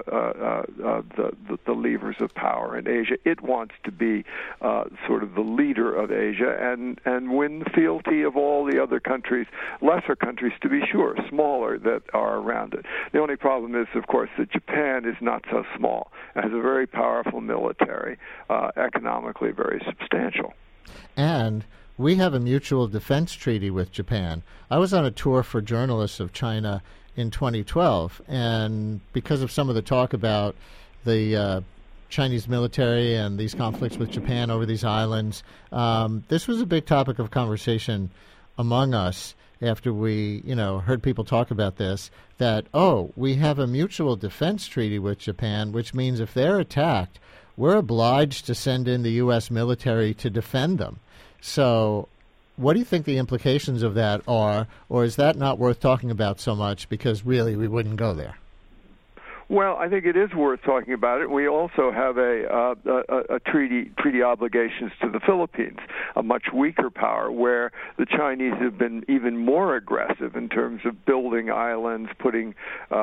[SPEAKER 4] the levers of power in Asia. It wants to be sort of the leader of Asia and win the fealty of all the other countries, lesser countries to be sure, smaller, that are around it. The only problem is, of course, that Japan is not so small. It has a very powerful military, economically very substantial.
[SPEAKER 1] And we have a mutual defense treaty with Japan. I was on a tour for journalists of China in 2012, and because of some of the talk about the Chinese military and these conflicts with Japan over these islands, this was a big topic of conversation among us after we, heard people talk about this, that, we have a mutual defense treaty with Japan, which means if they're attacked, we're obliged to send in the U.S. military to defend them. So what do you think the implications of that are, or is that not worth talking about so much because really we wouldn't go there?
[SPEAKER 4] Well, I think it is worth talking about it. We also have a treaty obligations to the Philippines, a much weaker power, where the Chinese have been even more aggressive in terms of building islands, putting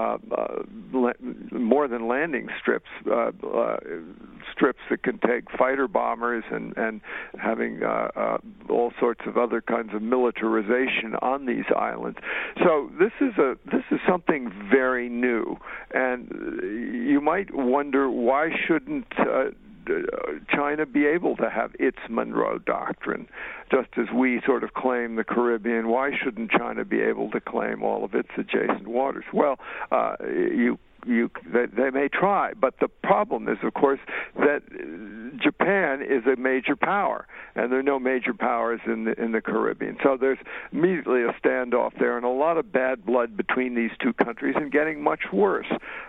[SPEAKER 4] more than landing strips, strips that can take fighter bombers, and having all sorts of other kinds of militarization on these islands. So this is something very new, and you might wonder, why shouldn't China be able to have its Monroe Doctrine, just as we sort of claim the Caribbean? Why shouldn't China be able to claim all of its adjacent waters? Well, they may try, but the problem is, of course, that Japan is a major power, and there are no major powers in the Caribbean. So there's immediately a standoff there, and a lot of bad blood between these two countries, and getting much worse.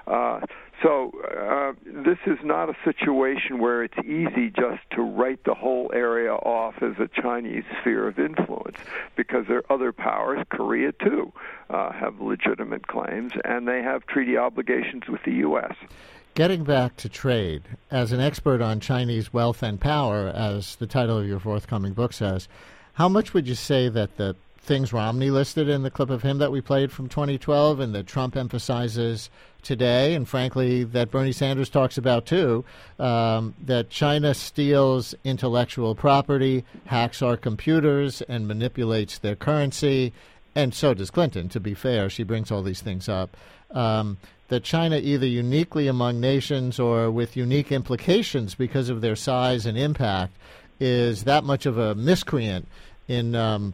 [SPEAKER 4] So this is not a situation where it's easy just to write the whole area off as a Chinese sphere of influence, because there are other powers, Korea too, have legitimate claims, and they have treaty obligations with the U.S.
[SPEAKER 1] Getting back to trade, as an expert on Chinese wealth and power, as the title of your forthcoming book says, how much would you say that the things Romney listed in the clip of him that we played from 2012 and that Trump emphasizes today, and frankly that Bernie Sanders talks about too, that China steals intellectual property, hacks our computers, and manipulates their currency, and so does Clinton, to be fair. She brings all these things up. That China, either uniquely among nations or with unique implications because of their size and impact, is that much of a miscreant in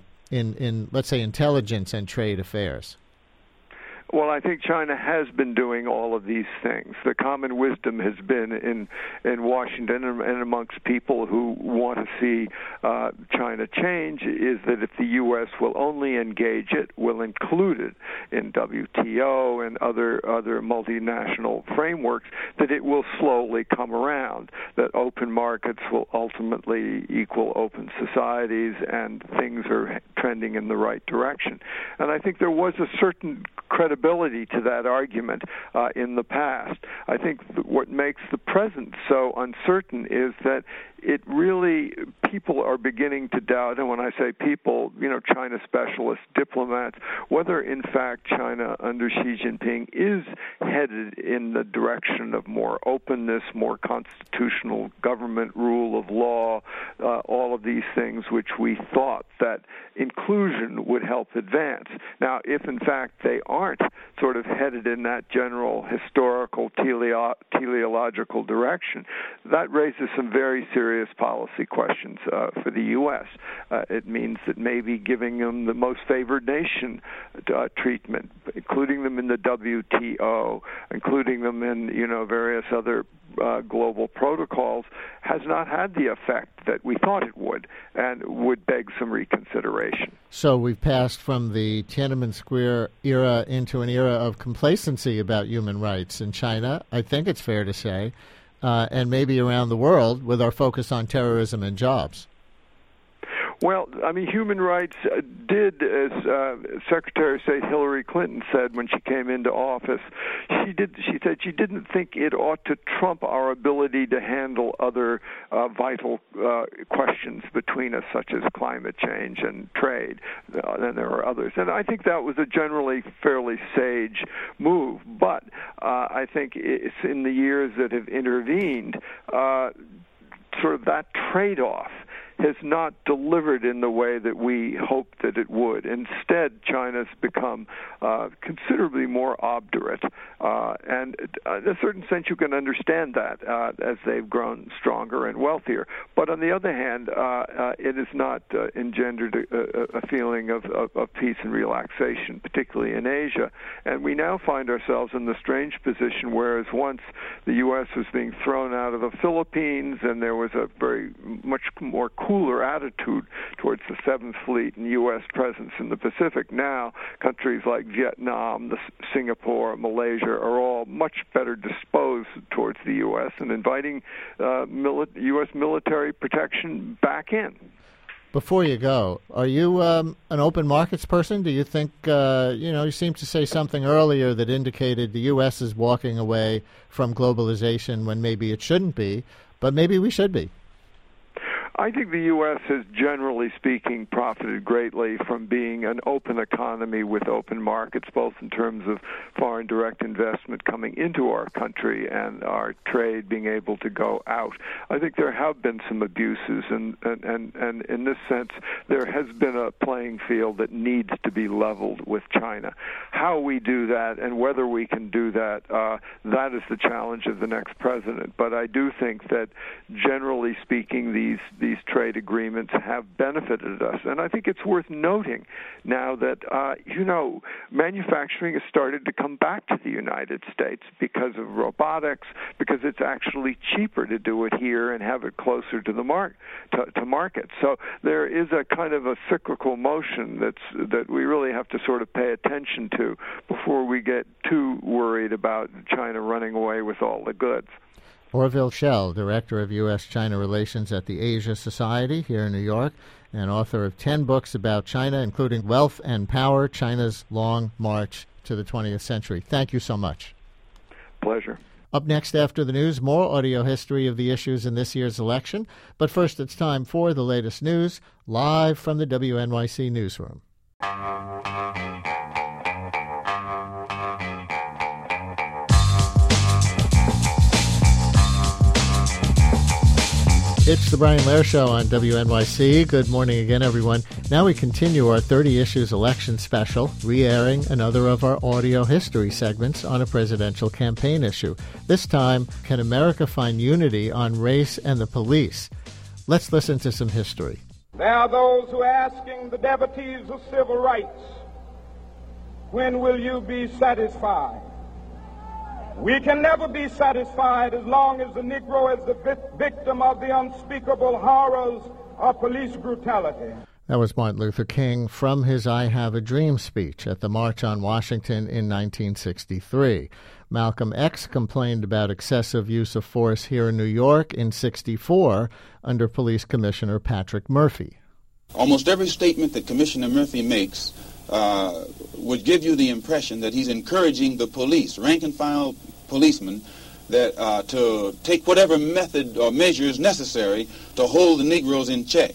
[SPEAKER 1] let's say, intelligence and trade affairs?
[SPEAKER 4] Well, I think China has been doing all of these things. The common wisdom has been in Washington and amongst people who want to see China change is that if the U.S. will only engage it, will include it in WTO and other multinational frameworks, that it will slowly come around, that open markets will ultimately equal open societies, and things are trending in the right direction. And I think there was a certain credibility to that argument in the past. I think what makes the present so uncertain is that it really, people are beginning to doubt, and when I say people, China specialists, diplomats, whether in fact China under Xi Jinping is headed in the direction of more openness, more constitutional government, rule of law, all of these things which we thought that inclusion would help advance. Now, if in fact they aren't sort of headed in that general historical teleological direction, that raises some very serious policy questions for the U.S. It means that maybe giving them the most favored nation treatment, including them in the WTO, including them in various other global protocols, has not had the effect that we thought it would, and would beg some reconsideration.
[SPEAKER 1] So we've passed from the Tiananmen Square era into an era of complacency about human rights in China, I think it's fair to say, and maybe around the world with our focus on terrorism and jobs.
[SPEAKER 4] Well, I mean, human rights did, as Secretary of State Hillary Clinton said when she came into office, she said she didn't think it ought to trump our ability to handle other vital questions between us, such as climate change and trade. And there are others. And I think that was a generally fairly sage move. But I think it's in the years that have intervened, sort of that trade-off has not delivered in the way that we hoped that it would. Instead, China's become considerably more obdurate, and in a certain sense you can understand that as they've grown stronger and wealthier. But on the other hand, it has not engendered a feeling of peace and relaxation, particularly in Asia. And we now find ourselves in the strange position whereas once the U.S. was being thrown out of the Philippines and there was a very much more cooler attitude towards the Seventh Fleet and U.S. presence in the Pacific, now countries like Vietnam, Singapore, Malaysia are all much better disposed towards the U.S. and inviting U.S. military protection back in.
[SPEAKER 1] Before you go, are you an open markets person? Do you think, you seem to say something earlier that indicated the U.S. is walking away from globalization when maybe it shouldn't be, but maybe we should be.
[SPEAKER 4] I think the U.S. has, generally speaking, profited greatly from being an open economy with open markets, both in terms of foreign direct investment coming into our country and our trade being able to go out. I think there have been some abuses, and in this sense, there has been a playing field that needs to be leveled with China. How we do that and whether we can do that, that is the challenge of the next president. But I do think that, generally speaking, these trade agreements have benefited us. And I think it's worth noting now that, manufacturing has started to come back to the United States because of robotics, because it's actually cheaper to do it here and have it closer to the market. So there is a kind of a cyclical motion that we really have to sort of pay attention to before we get too worried about China running away with all the goods.
[SPEAKER 1] Orville Schell, Director of U.S.-China Relations at the Asia Society here in New York, and author of 10 books about China, including Wealth and Power, China's Long March to the 20th Century. Thank you so much.
[SPEAKER 4] Pleasure.
[SPEAKER 1] Up next after the news, more audio history of the issues in this year's election. But first, it's time for the latest news, live from the WNYC newsroom. It's the Brian Lehrer Show on WNYC. Good morning again, everyone. Now we continue our 30 Issues election special, re-airing another of our audio history segments on a presidential campaign issue. This time, can America find unity on race and the police? Let's listen to some history.
[SPEAKER 5] There are those who are asking the devotees of civil rights, when will you be satisfied? We can never be satisfied as long as the Negro is the victim of the unspeakable horrors of police brutality.
[SPEAKER 1] That was Martin Luther King from his I Have a Dream speech at the March on Washington in 1963. Malcolm X complained about excessive use of force here in New York in 1964 under Police Commissioner Patrick Murphy.
[SPEAKER 6] Almost every statement that Commissioner Murphy makes would give you the impression that he's encouraging the police, rank-and-file policemen, that to take whatever method or measures necessary to hold the Negroes in check.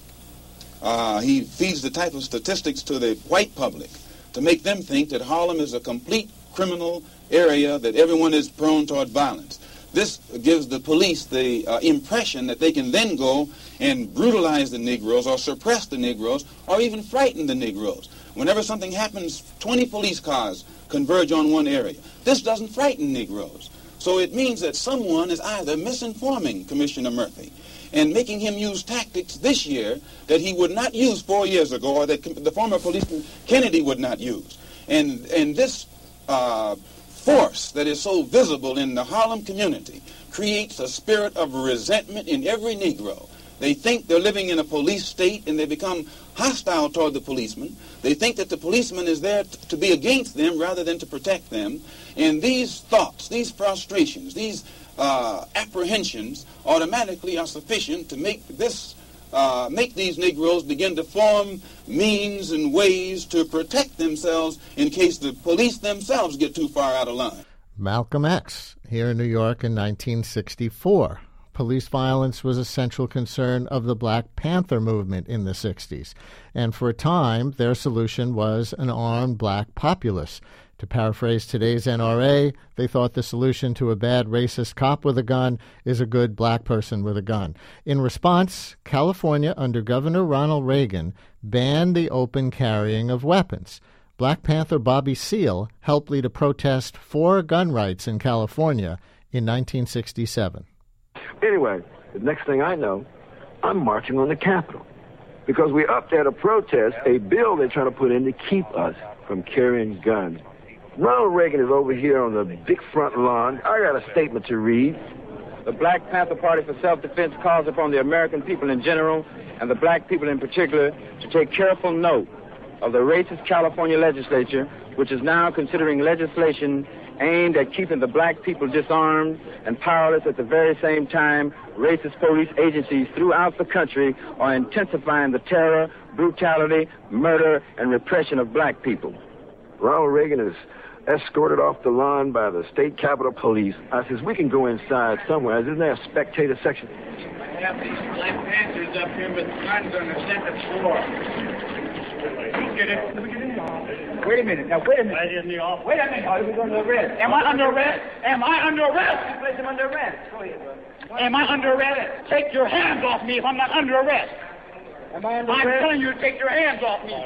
[SPEAKER 6] He feeds the type of statistics to the white public to make them think that Harlem is a complete criminal area, that everyone is prone toward violence. This gives the police the impression that they can then go and brutalize the Negroes or suppress the Negroes or even frighten the Negroes. Whenever something happens, 20 police cars converge on one area. This doesn't frighten Negroes. So it means that someone is either misinforming Commissioner Murphy and making him use tactics this year that he would not use 4 years ago, or that the former policeman Kennedy would not use. And this force that is so visible in the Harlem community creates a spirit of resentment in every Negro. They think they're living in a police state, and they become hostile toward the policeman. They think that the policeman is there to be against them rather than to protect them. And these thoughts, these frustrations, these apprehensions automatically are sufficient to make these Negroes begin to form means and ways to protect themselves in case the police themselves get too far out of line.
[SPEAKER 1] Malcolm X, here in New York in 1964. Police violence was a central concern of the Black Panther movement in the 60s, and for a time their solution was an armed black populace. To paraphrase today's NRA, they thought the solution to a bad racist cop with a gun is a good black person with a gun. In response, California, under Governor Ronald Reagan, banned the open carrying of weapons. Black Panther Bobby Seale helped lead a protest for gun rights in California in 1967.
[SPEAKER 7] Anyway, the next thing I know, I'm marching on the Capitol because we up there to protest a bill they're trying to put in to keep us from carrying guns. Ronald Reagan is over here on the big front lawn. I got a statement to read.
[SPEAKER 8] The Black Panther Party for Self-Defense calls upon the American people in general and the black people in particular to take careful note of the racist California legislature, which is now considering legislation aimed at keeping the black people disarmed and powerless. At the very same time, racist police agencies throughout the country are intensifying the terror, brutality, murder, and repression of black people.
[SPEAKER 7] Ronald Reagan is escorted off the lawn by the state capitol police. I says, we can go inside somewhere. Isn't there a spectator section?
[SPEAKER 8] They have these Black Panthers up here with guns on the second floor. You get it. Let me get in here. Wait a minute. Now, wait a minute. Right in the office. Wait a minute. Are we under arrest? Am I under arrest? Am I under arrest? You place him under arrest. Go ahead, brother. Am I under arrest? Take your hands off me if I'm not under arrest. Am I under arrest? I'm telling you to take your hands off me.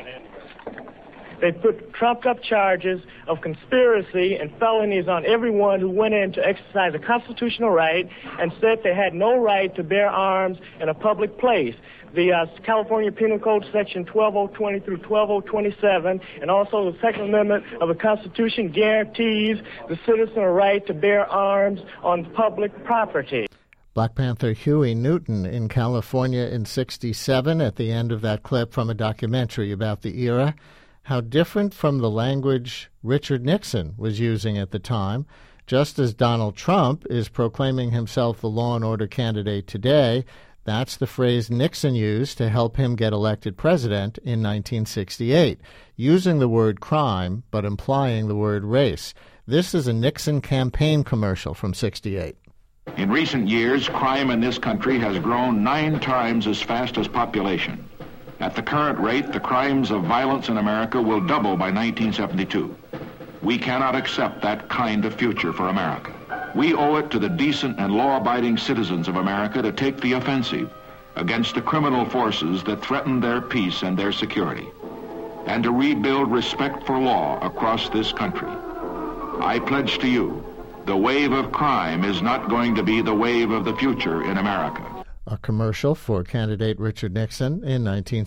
[SPEAKER 10] They put trumped-up charges of conspiracy and felonies on everyone who went in to exercise a constitutional right and said they had no right to bear arms in a public place. The California Penal Code Section 12020 through 12027 and also the Second Amendment of the Constitution guarantees the citizen a right to bear arms on public property.
[SPEAKER 1] Black Panther Huey Newton in California in 1967 at the end of that clip from a documentary about the era. How different from the language Richard Nixon was using at the time. Just as Donald Trump is proclaiming himself the law and order candidate today, that's the phrase Nixon used to help him get elected president in 1968, using the word crime but implying the word race. This is a Nixon campaign commercial from 1968.
[SPEAKER 20] In recent years, crime in this country has grown 9 times as fast as population. At the current rate, the crimes of violence in America will double by 1972. We cannot accept that kind of future for America. We owe it to the decent and law-abiding citizens of America to take the offensive against the criminal forces that threaten their peace and their security, and to rebuild respect for law across this country. I pledge to you, the wave of crime is not going to be the wave of the future in America.
[SPEAKER 1] A commercial for candidate Richard Nixon in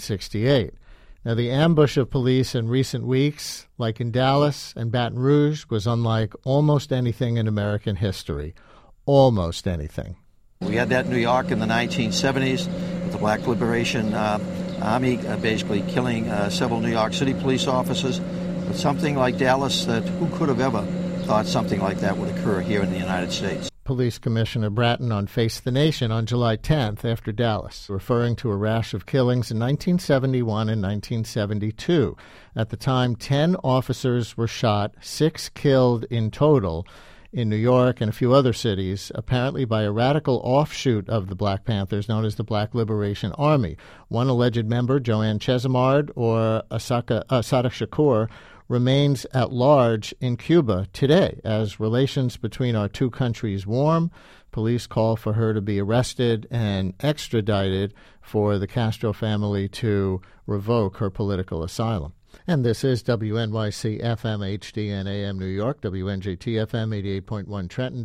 [SPEAKER 1] 1968. Now, the ambush of police in recent weeks, like in Dallas and Baton Rouge, was unlike almost anything in American history. Almost anything.
[SPEAKER 24] We had that in New York in the 1970s with the Black Liberation Army basically killing several New York City police officers. But something like Dallas, that who could have ever thought something like that would occur here in the United States?
[SPEAKER 1] Police Commissioner Bratton on Face the Nation on July 10th after Dallas, referring to a rash of killings in 1971 and 1972. At the time, 10 officers were shot, 6 killed in total in New York and a few other cities, apparently by a radical offshoot of the Black Panthers known as the Black Liberation Army. One alleged member, Joanne Chesimard or Assata Shakur, remains at large in Cuba today as relations between our two countries warm. Police call for her to be arrested and extradited for the Castro family to revoke her political asylum. And this is WNYC FM HD and AM New York, WNJT FM 88.1 Trenton,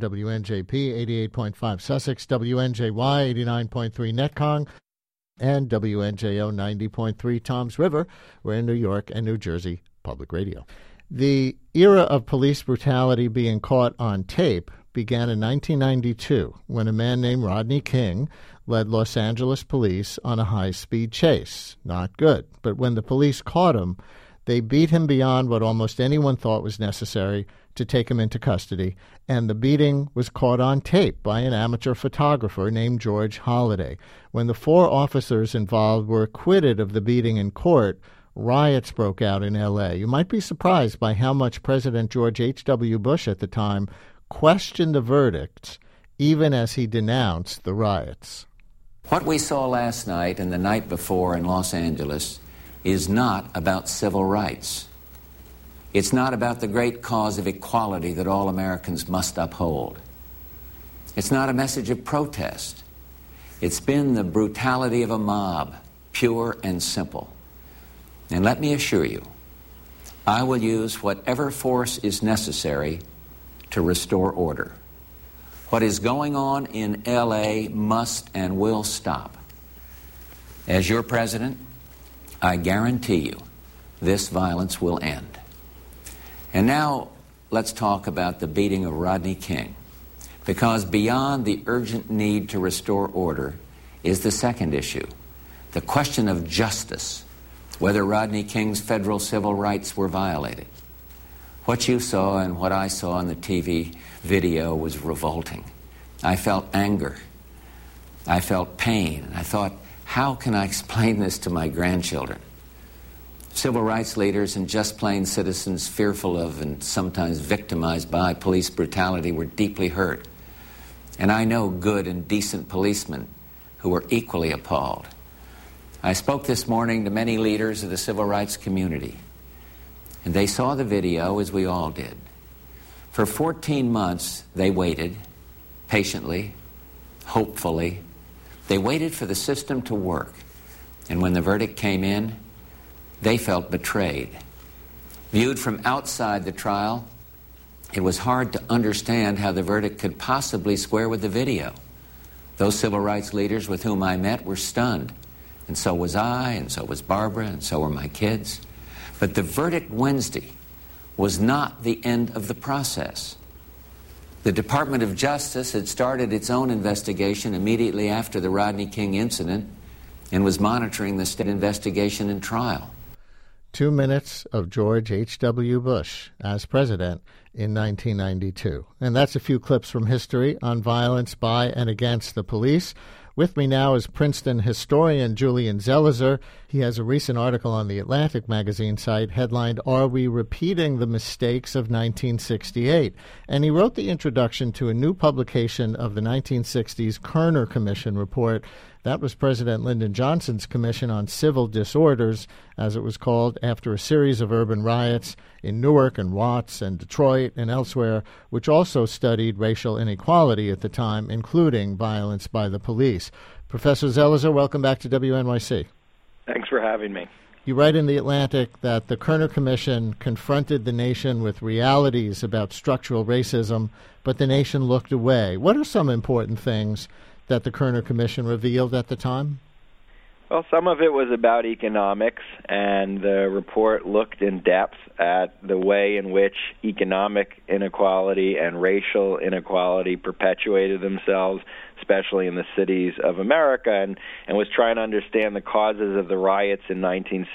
[SPEAKER 1] WNJP 88.5 Sussex, WNJY 89.3 Netcong, and WNJO 90.3 Toms River. We're in New York and New Jersey Public Radio. The era of police brutality being caught on tape began in 1992 when a man named Rodney King led Los Angeles police on a high-speed chase. Not good. But when the police caught him, they beat him beyond what almost anyone thought was necessary to take him into custody, and the beating was caught on tape by an amateur photographer named George Holliday. When the 4 officers involved were acquitted of the beating in court, riots broke out in L.A. You might be surprised by how much President George H.W. Bush at the time questioned the verdicts, even as he denounced the riots.
[SPEAKER 25] What we saw last night and the night before in Los Angeles is not about civil rights. It's not about the great cause of equality that all Americans must uphold. It's not a message of protest. It's been the brutality of a mob, pure and simple. And let me assure you, I will use whatever force is necessary to restore order. What is going on in L.A. must and will stop. As your president, I guarantee you this violence will end. And now let's talk about the beating of Rodney King, because beyond the urgent need to restore order is the second issue, the question of justice, whether Rodney King's federal civil rights were violated. What you saw and what I saw in the TV video was revolting. I felt anger. I felt pain. I thought, how can I explain this to my grandchildren? Civil rights leaders and just plain citizens fearful of and sometimes victimized by police brutality were deeply hurt. And I know good and decent policemen who were equally appalled. I spoke this morning to many leaders of the civil rights community, and they saw the video as we all did. For 14 months, they waited, patiently, hopefully. They waited for the system to work, and when the verdict came in, they felt betrayed. Viewed from outside the trial, it was hard to understand how the verdict could possibly square with the video. Those civil rights leaders with whom I met were stunned, and so was I, and so was Barbara, and so were my kids. But the verdict Wednesday was not the end of the process. The Department of Justice had started its own investigation immediately after the Rodney King incident and was monitoring the state investigation and trial.
[SPEAKER 1] 2 minutes of George H.W. Bush as president in 1992. And that's a few clips from history on violence by and against the police. With me now is Princeton historian Julian Zelizer. He has a recent article on the Atlantic magazine site headlined, "Are We Repeating the Mistakes of 1968?" And he wrote the introduction to a new publication of the 1960s Kerner Commission report. That was President Lyndon Johnson's Commission on Civil Disorders, as it was called, after a series of urban riots in Newark and Watts and Detroit and elsewhere, which also studied racial inequality at the time, including violence by the police. Professor Zelizer, welcome back to WNYC.
[SPEAKER 9] Thanks for having me.
[SPEAKER 1] You write in The Atlantic that the Kerner Commission confronted the nation with realities about structural racism, but the nation looked away. What are some important things that the Kerner Commission revealed at the time?
[SPEAKER 9] Well, some of it was about economics, and the report looked in depth at the way in which economic inequality and racial inequality perpetuated themselves, especially in the cities of America, and was trying to understand the causes of the riots in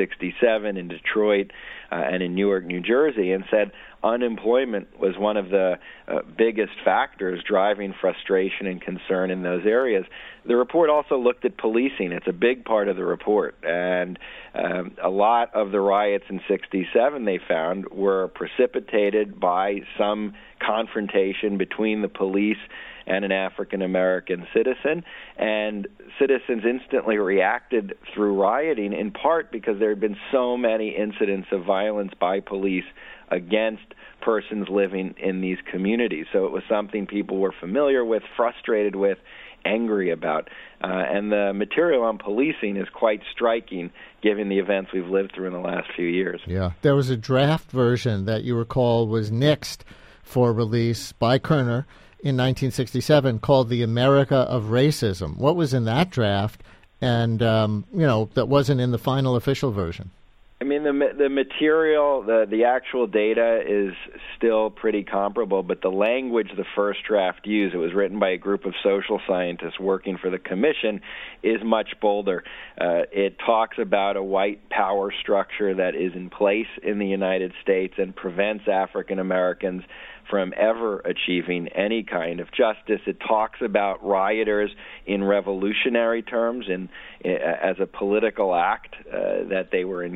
[SPEAKER 9] 1967 in Detroit and in Newark, New Jersey, and said unemployment was one of the biggest factors driving frustration and concern in those areas. The report also looked at policing. It's a big part of the report, and a lot of the riots in 67, they found, were precipitated by some confrontation between the police and an African-American citizen, and citizens instantly reacted through rioting, in part because there had been so many incidents of violence by police against persons living in these communities. So it was something people were familiar with, frustrated with, angry about. And the material on policing is quite striking, given the events we've lived through in the last few years.
[SPEAKER 1] Yeah. There was a draft version that you recall was nixed for release by Kerner in 1967 called The America of Racism. What was in that draft and, that wasn't in the final official version?
[SPEAKER 9] I mean, the material, the actual data is still pretty comparable, but the language the first draft used, it was written by a group of social scientists working for the commission, is much bolder. It talks about a white power structure that is in place in the United States and prevents African Americans from ever achieving any kind of justice. It talks about rioters in revolutionary terms as a political act that they were engaged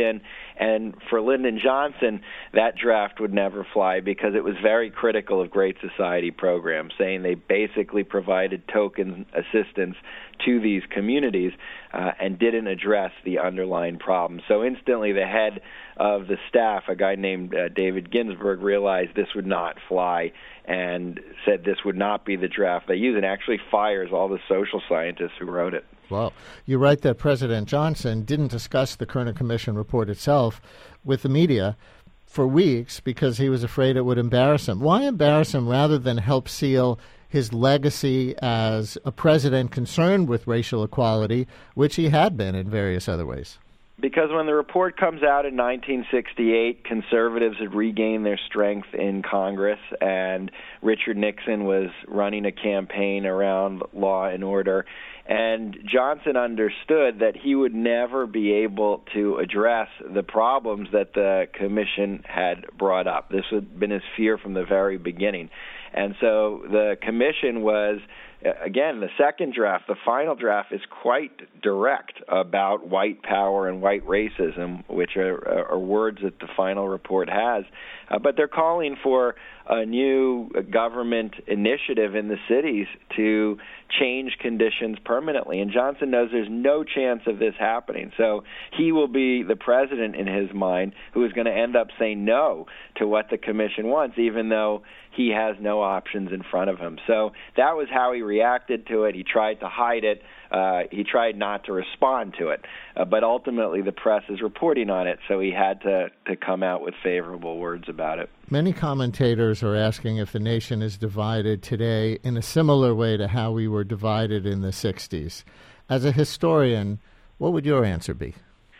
[SPEAKER 9] in. And for Lyndon Johnson, that draft would never fly because it was very critical of Great Society programs, saying they basically provided token assistance to these communities and didn't address the underlying problem. So instantly the head of the staff, a guy named David Ginsburg, realized this would not fly and said this would not be the draft they use, and actually fires all the social scientists who wrote it.
[SPEAKER 1] Well, you write that President Johnson didn't discuss the Kerner Commission report itself with the media for weeks because he was afraid it would embarrass him. Why embarrass him rather than help seal his legacy as a president concerned with racial equality, which he had been in various other ways?
[SPEAKER 9] Because when the report comes out in 1968, conservatives had regained their strength in Congress, and Richard Nixon was running a campaign around law and order. And Johnson understood that he would never be able to address the problems that the commission had brought up. This had been his fear from the very beginning. And so the commission was, again, the second draft, the final draft, is quite direct about white power and white racism, which are words that the final report has. But they're calling for a new government initiative in the cities to change conditions permanently. And Johnson knows there's no chance of this happening. So he will be the president in his mind who is going to end up saying no to what the commission wants, even though he has no options in front of him. So that was how he reacted to it. He tried to hide it. He tried not to respond to it. But ultimately the press is reporting on it, so he had to come out with favorable words about it.
[SPEAKER 1] Many commentators are asking if the nation is divided today in a similar way to how we were divided in the 60s. As a historian, what would your answer be?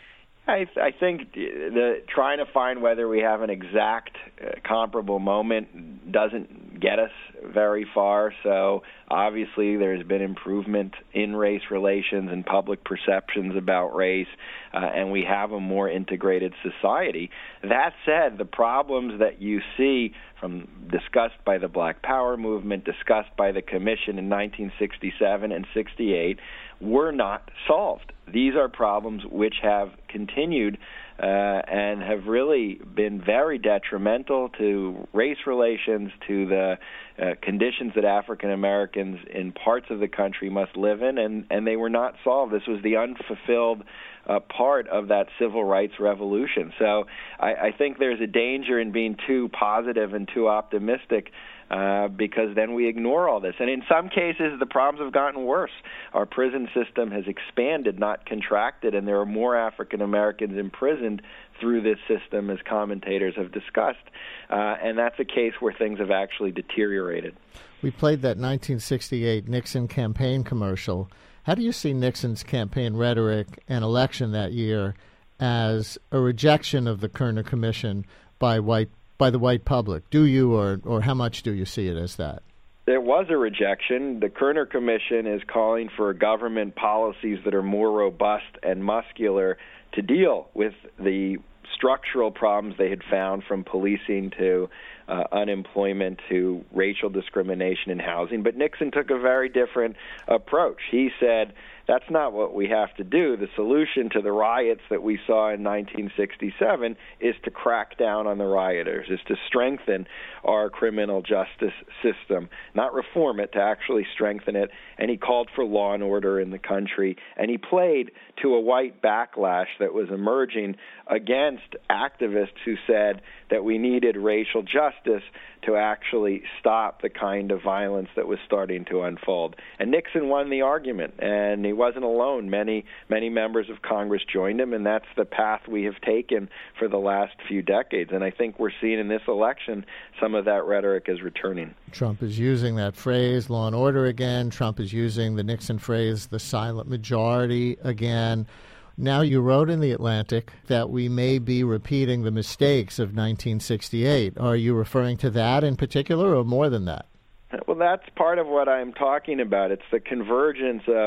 [SPEAKER 9] I think trying to find whether we have an exact comparable moment doesn't get us very far. So obviously there's been improvement in race relations and public perceptions about race, and we have a more integrated society. That said, the problems that you see discussed by the Black Power movement, discussed by the Commission in 1967 and 68, were not solved. These are problems which have continued and have really been very detrimental to race relations, to the conditions that African Americans in parts of the country must live in, and they were not solved. This was the unfulfilled part of that civil rights revolution. So I think there's a danger in being too positive and too optimistic because then we ignore all this. And in some cases, the problems have gotten worse. Our prison system has expanded, not contracted, and there are more African Americans imprisoned through this system, as commentators have discussed. And that's a case where things have actually deteriorated.
[SPEAKER 1] We played that 1968 Nixon campaign commercial. How do you see Nixon's campaign rhetoric and election that year as a rejection of the Kerner Commission by the white public? Do you, or how much do you see it as that?
[SPEAKER 9] There was a rejection. The Kerner Commission is calling for government policies that are more robust and muscular to deal with the structural problems they had found, from policing to unemployment to racial discrimination in housing. But Nixon took a very different approach. He said, that's not what we have to do. The solution to the riots that we saw in 1967 is to crack down on the rioters, is to strengthen our criminal justice system, not reform it, to actually strengthen it. And he called for law and order in the country. And he played to a white backlash that was emerging against activists who said that we needed racial justice to actually stop the kind of violence that was starting to unfold. And Nixon won the argument, and he wasn't alone. Many members of Congress joined him, and that's the path we have taken for the last few decades. And I think we're seeing in this election some of that rhetoric is returning.
[SPEAKER 1] Trump is using that phrase, law and order, again. Trump is using the Nixon phrase, the silent majority, again. Now, you wrote in The Atlantic that we may be repeating the mistakes of 1968. Are you referring to that in particular, or more than that?
[SPEAKER 9] Well, that's part of what I'm talking about. It's the convergence of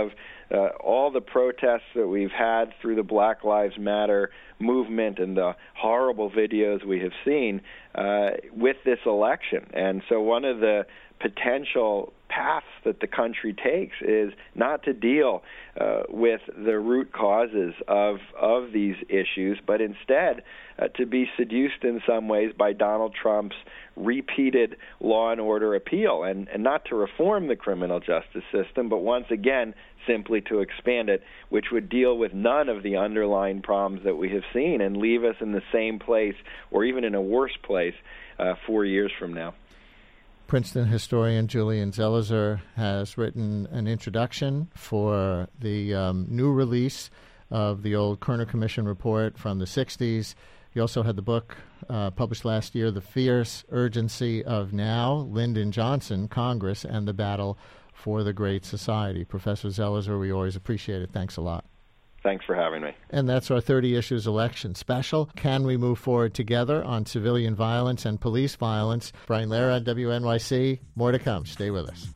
[SPEAKER 9] all the protests that we've had through the Black Lives Matter movement and the horrible videos we have seen with this election. And so one of the potential paths that the country takes is not to deal with the root causes of these issues, but instead to be seduced in some ways by Donald Trump's repeated law and order appeal, and not to reform the criminal justice system, but once again simply to expand it, which would deal with none of the underlying problems that we have seen and leave us in the same place or even in a worse place 4 years from now.
[SPEAKER 1] Princeton historian Julian Zelizer has written an introduction for the new release of the old Kerner Commission report from the 60s. He also had the book published last year, The Fierce Urgency of Now, Lyndon Johnson, Congress, and the Battle for the Great Society. Professor Zelizer, we always appreciate it. Thanks a lot.
[SPEAKER 9] Thanks for having me.
[SPEAKER 1] And that's our 30 Issues election special. Can we move forward together on civilian violence and police violence? Brian Lehrer on WNYC. More to come. Stay with us.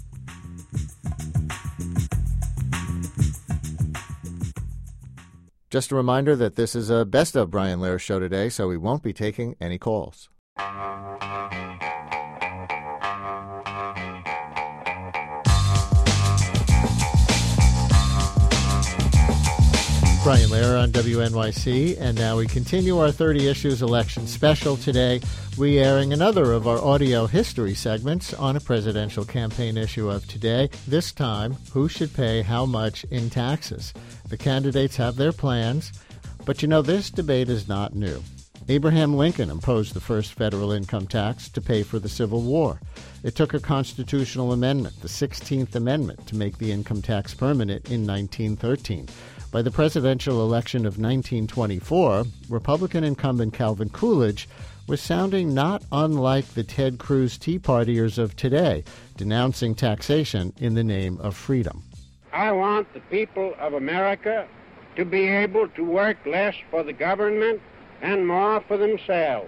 [SPEAKER 1] Just a reminder that this is a Best of Brian Lehrer show today, so we won't be taking any calls. Brian Lehrer on WNYC, and now we continue our 30 Issues election special today, re-airing another of our audio history segments on a presidential campaign issue of today. This time, who should pay how much in taxes? The candidates have their plans, but this debate is not new. Abraham Lincoln imposed the first federal income tax to pay for the Civil War. It took a constitutional amendment, the 16th Amendment, to make the income tax permanent in 1913. By the presidential election of 1924, Republican incumbent Calvin Coolidge was sounding not unlike the Ted Cruz Tea Partiers of today, denouncing taxation in the name of freedom.
[SPEAKER 11] I want the people of America to be able to work less for the government and more for themselves.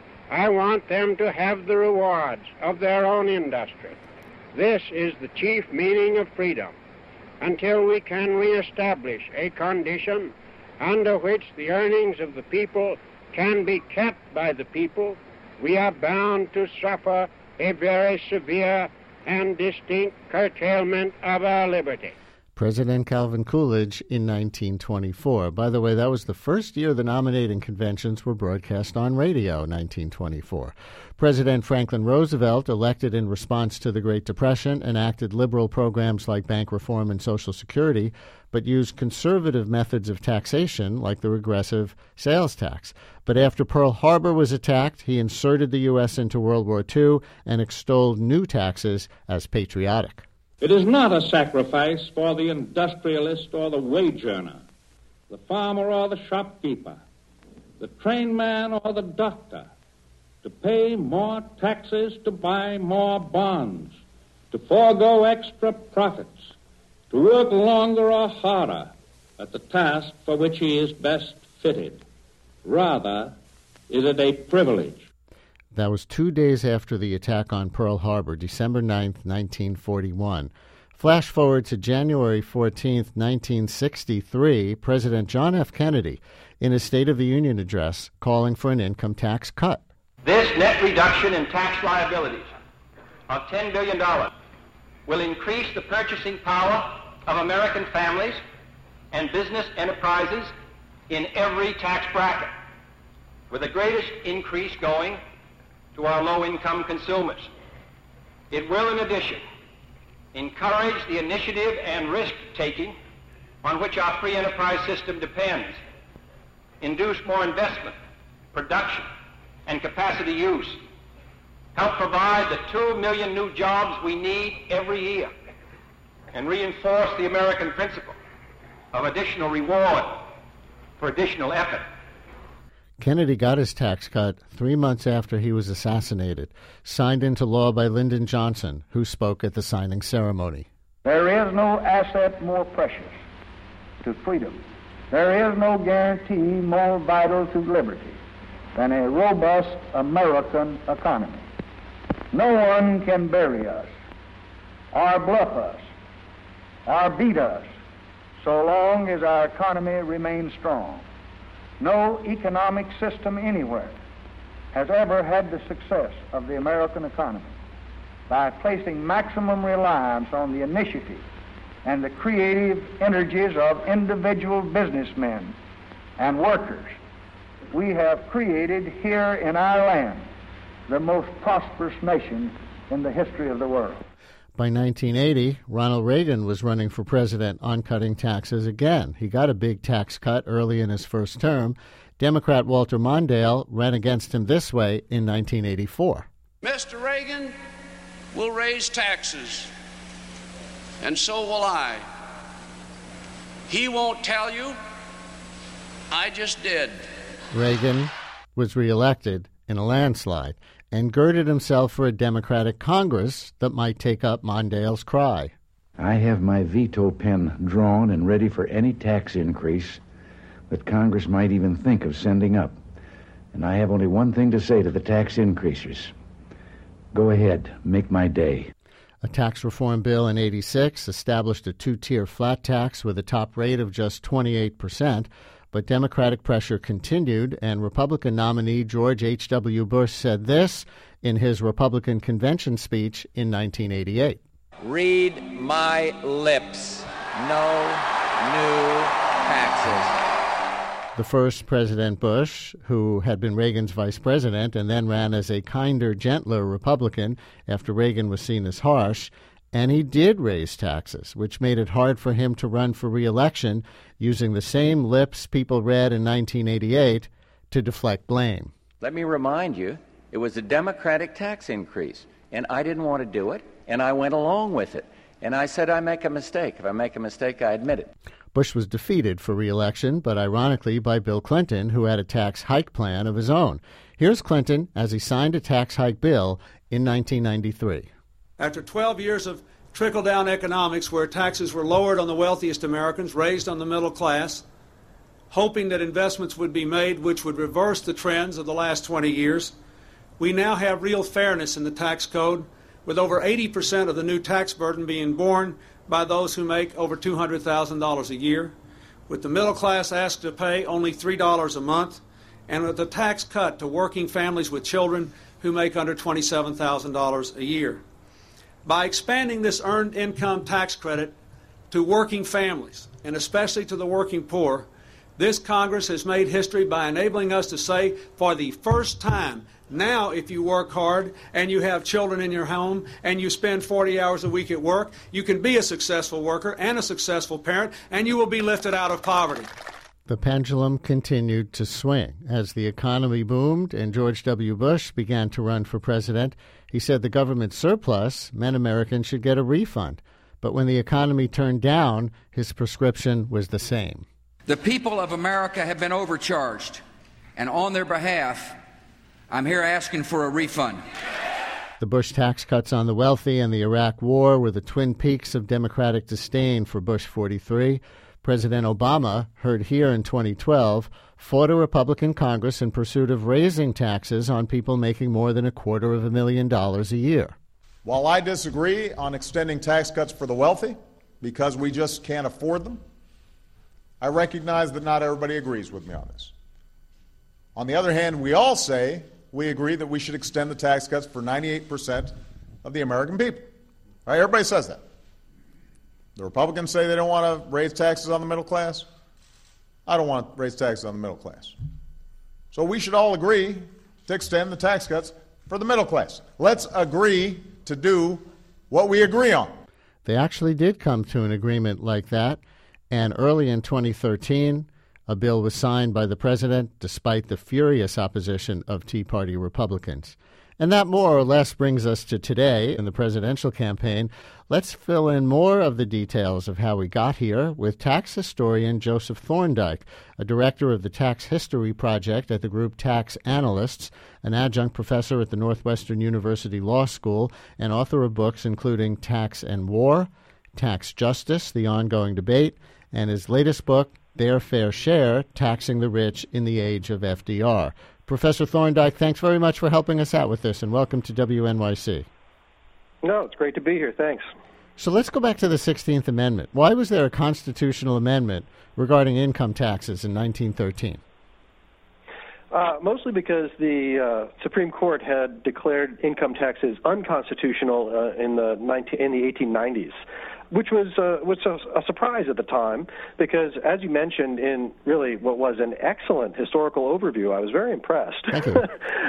[SPEAKER 11] I want them to have the rewards of their own industry. This is the chief meaning of freedom. Until we can reestablish a condition under which the earnings of the people can be kept by the people, we are bound to suffer a very severe and distinct curtailment of our liberty.
[SPEAKER 1] President Calvin Coolidge in 1924. By the way, that was the first year the nominating conventions were broadcast on radio, 1924. President Franklin Roosevelt, elected in response to the Great Depression, enacted liberal programs like bank reform and Social Security, but used conservative methods of taxation like the regressive sales tax. But after Pearl Harbor was attacked, he inserted the U.S. into World War II and extolled new taxes as patriotic.
[SPEAKER 12] It is not a sacrifice for the industrialist or the wage earner, the farmer or the shopkeeper, the train man or the doctor, to pay more taxes, to buy more bonds, to forego extra profits, to work longer or harder at the task for which he is best fitted. Rather, is it a privilege.
[SPEAKER 1] That was 2 days after the attack on Pearl Harbor, December 9th, 1941. Flash forward to January 14th, 1963, President John F. Kennedy, in his State of the Union address, calling for an income tax cut.
[SPEAKER 14] This net reduction in tax liabilities of $10 billion will increase the purchasing power of American families and business enterprises in every tax bracket, with the greatest increase going to our low-income consumers. It will, in addition, encourage the initiative and risk-taking on which our free enterprise system depends, induce more investment, production, and capacity use, help provide the 2 million new jobs we need every year, and reinforce the American principle of additional reward for additional effort.
[SPEAKER 1] Kennedy got his tax cut 3 months after he was assassinated, signed into law by Lyndon Johnson, who spoke at the signing ceremony.
[SPEAKER 11] There is no asset more precious to freedom. There is no guarantee more vital to liberty than a robust American economy. No one can bury us, or bluff us, or beat us,
[SPEAKER 15] so long as our economy remains strong. No economic system anywhere has ever had the success of the American economy by placing maximum reliance on the initiative and the creative energies of individual businessmen and workers. We have created here in our land the most prosperous nation in the history of the world.
[SPEAKER 1] By 1980, Ronald Reagan was running for president on cutting taxes again. He got a big tax cut early in his first term. Democrat Walter Mondale ran against him this way in 1984.
[SPEAKER 17] Mr. Reagan will raise taxes, and so will I. He won't tell you. I just did.
[SPEAKER 1] Reagan was reelected in a landslide and girded himself for a Democratic Congress that might take up Mondale's cry.
[SPEAKER 22] I have my veto pen drawn and ready for any tax increase that Congress might even think of sending up. And I have only one thing to say to the tax increasers. Go ahead, make my day.
[SPEAKER 1] A tax reform bill in 86 established a two-tier flat tax with a top rate of just 28%, but Democratic pressure continued, and Republican nominee George H.W. Bush said this in his Republican convention speech in 1988.
[SPEAKER 25] Read my lips. No new taxes.
[SPEAKER 1] The first President Bush, who had been Reagan's vice president and then ran as a kinder, gentler Republican after Reagan was seen as harsh, and he did raise taxes, which made it hard for him to run for re-election using the same lips people read in 1988 to deflect blame.
[SPEAKER 23] Let me remind you, it was a Democratic tax increase, and I didn't want to do it, and I went along with it. And I said I make a mistake. If I make a mistake, I admit it.
[SPEAKER 1] Bush was defeated for re-election, but ironically by Bill Clinton, who had a tax hike plan of his own. Here's Clinton as he signed a tax hike bill in 1993.
[SPEAKER 13] After 12 years of trickle-down economics where taxes were lowered on the wealthiest Americans, raised on the middle class, hoping that investments would be made which would reverse the trends of the last 20 years, we now have real fairness in the tax code, with over 80% of the new tax burden being borne by those who make over $200,000 a year, with the middle class asked to pay only $3 a month, and with a tax cut to working families with children who make under $27,000 a year. By expanding this earned income tax credit to working families, and especially to the working poor, this Congress has made history by enabling us to say, for the first time, now if you work hard and you have children in your home and you spend 40 hours a week at work, you can be a successful worker and a successful parent, and you will be lifted out of poverty.
[SPEAKER 1] The pendulum continued to swing. As the economy boomed and George W. Bush began to run for president, he said the government surplus meant Americans should get a refund. But when the economy turned down, his prescription was the same.
[SPEAKER 18] The people of America have been overcharged, and on their behalf, I'm here asking for a refund.
[SPEAKER 1] The Bush tax cuts on the wealthy and the Iraq War were the twin peaks of Democratic disdain for Bush 43. President Obama, heard here in 2012, fought a Republican Congress in pursuit of raising taxes on people making more than $250,000 a year.
[SPEAKER 16] While I disagree on extending tax cuts for the wealthy because we just can't afford them, I recognize that not everybody agrees with me on this. On the other hand, we all say we agree that we should extend the tax cuts for 98% of the American people. Right? Everybody says that. The Republicans say they don't want to raise taxes on the middle class. I don't want to raise taxes on the middle class. So we should all agree to extend the tax cuts for the middle class. Let's agree to do what we agree on.
[SPEAKER 1] They actually did come to an agreement like that, and early in 2013, a bill was signed by the president despite the furious opposition of Tea Party Republicans. And that more or less brings us to today in the presidential campaign. Let's fill in more of the details of how we got here with tax historian Joseph Thorndike, a director of the Tax History Project at the group Tax Analysts, an adjunct professor at the Northwestern University Law School, and author of books including Tax and War, Tax Justice, The Ongoing Debate, and his latest book, Their Fair Share, Taxing the Rich in the Age of FDR. Professor Thorndike, thanks very much for helping us out with this, and welcome to WNYC.
[SPEAKER 19] No, it's great to be here. Thanks.
[SPEAKER 1] So let's go back to the 16th Amendment. Why was there a constitutional amendment regarding income taxes in 1913?
[SPEAKER 2] Mostly because the Supreme Court had declared income taxes unconstitutional in the 1890s, which was a surprise at the time because, as you mentioned, in really what was an excellent historical overview, I was very impressed.
[SPEAKER 1] Thank you.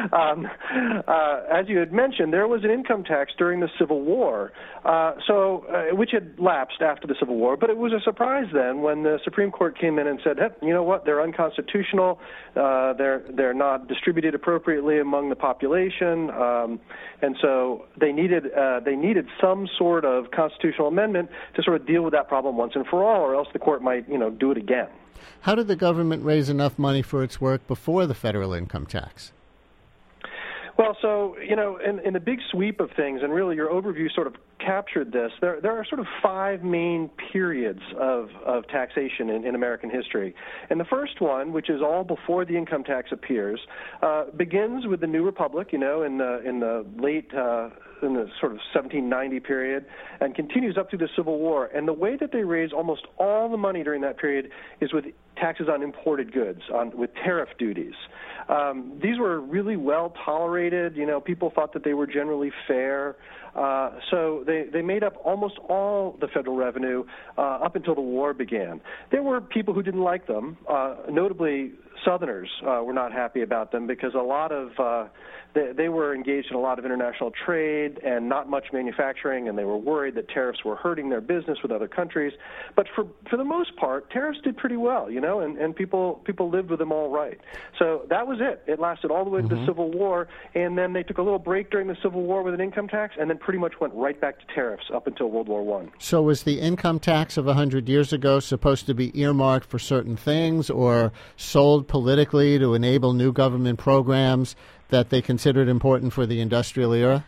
[SPEAKER 2] As you had mentioned, there was an income tax during the Civil War, which had lapsed after the Civil War, but it was a surprise then when the Supreme Court came in and said, hey, you know what, they're unconstitutional, they're not distributed appropriately among the population, and so they needed some sort of constitutional amendment to sort of deal with that problem once and for all, or else the court might, do it again.
[SPEAKER 1] How did the government raise enough money for its work before the federal income tax?
[SPEAKER 2] Well, so, in the big sweep of things, and really your overview sort of captured this, there are sort of five main periods of taxation in American history. And the first one, which is all before the income tax appears, begins with the New Republic, in the late in the sort of 1790 period, and continues up through the Civil War. And the way that they raise almost all the money during that period is with taxes on imported goods, with tariff duties. These were really well tolerated. People thought that they were generally fair. So they made up almost all the federal revenue up until the war began. There were people who didn't like them. Notably, Southerners were not happy about them because a lot of they were engaged in a lot of international trade and not much manufacturing, and they were worried that tariffs were hurting their business with other countries. But for the most part, tariffs did pretty well, and people lived with them all right. So that was it. It lasted all the way to the Civil War, and then they took a little break during the Civil War with an income tax, and then pretty much went right back to tariffs up until World War I.
[SPEAKER 1] So was the income tax of 100 years ago supposed to be earmarked for certain things or sold politically to enable new government programs that they considered important for the industrial era?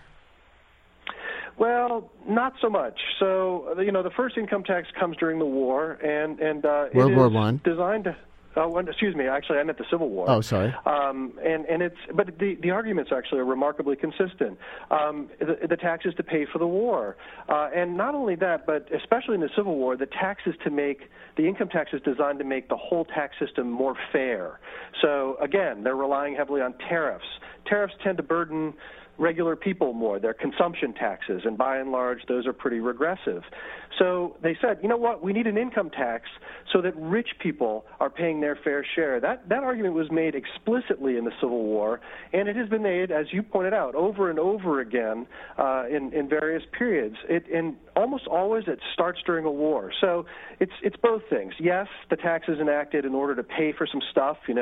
[SPEAKER 2] Well, not so much. So, the first income tax comes during the war, and
[SPEAKER 1] World War I.
[SPEAKER 2] Designed to... excuse me. Actually, I meant the Civil War.
[SPEAKER 1] Oh, sorry.
[SPEAKER 2] But the arguments actually are remarkably consistent. The tax is to pay for the war, and not only that, but especially in the Civil War, the income tax is designed to make the whole tax system more fair. So again, they're relying heavily on tariffs. Tariffs tend to burden regular people more. They're consumption taxes, and by and large, those are pretty regressive. So they said, you know what, we need an income tax so that rich people are paying their fair share. That argument was made explicitly in the Civil War, and it has been made, as you pointed out, over and over again in various periods. And almost always it starts during a war. So it's both things. Yes, the tax is enacted in order to pay for some stuff. In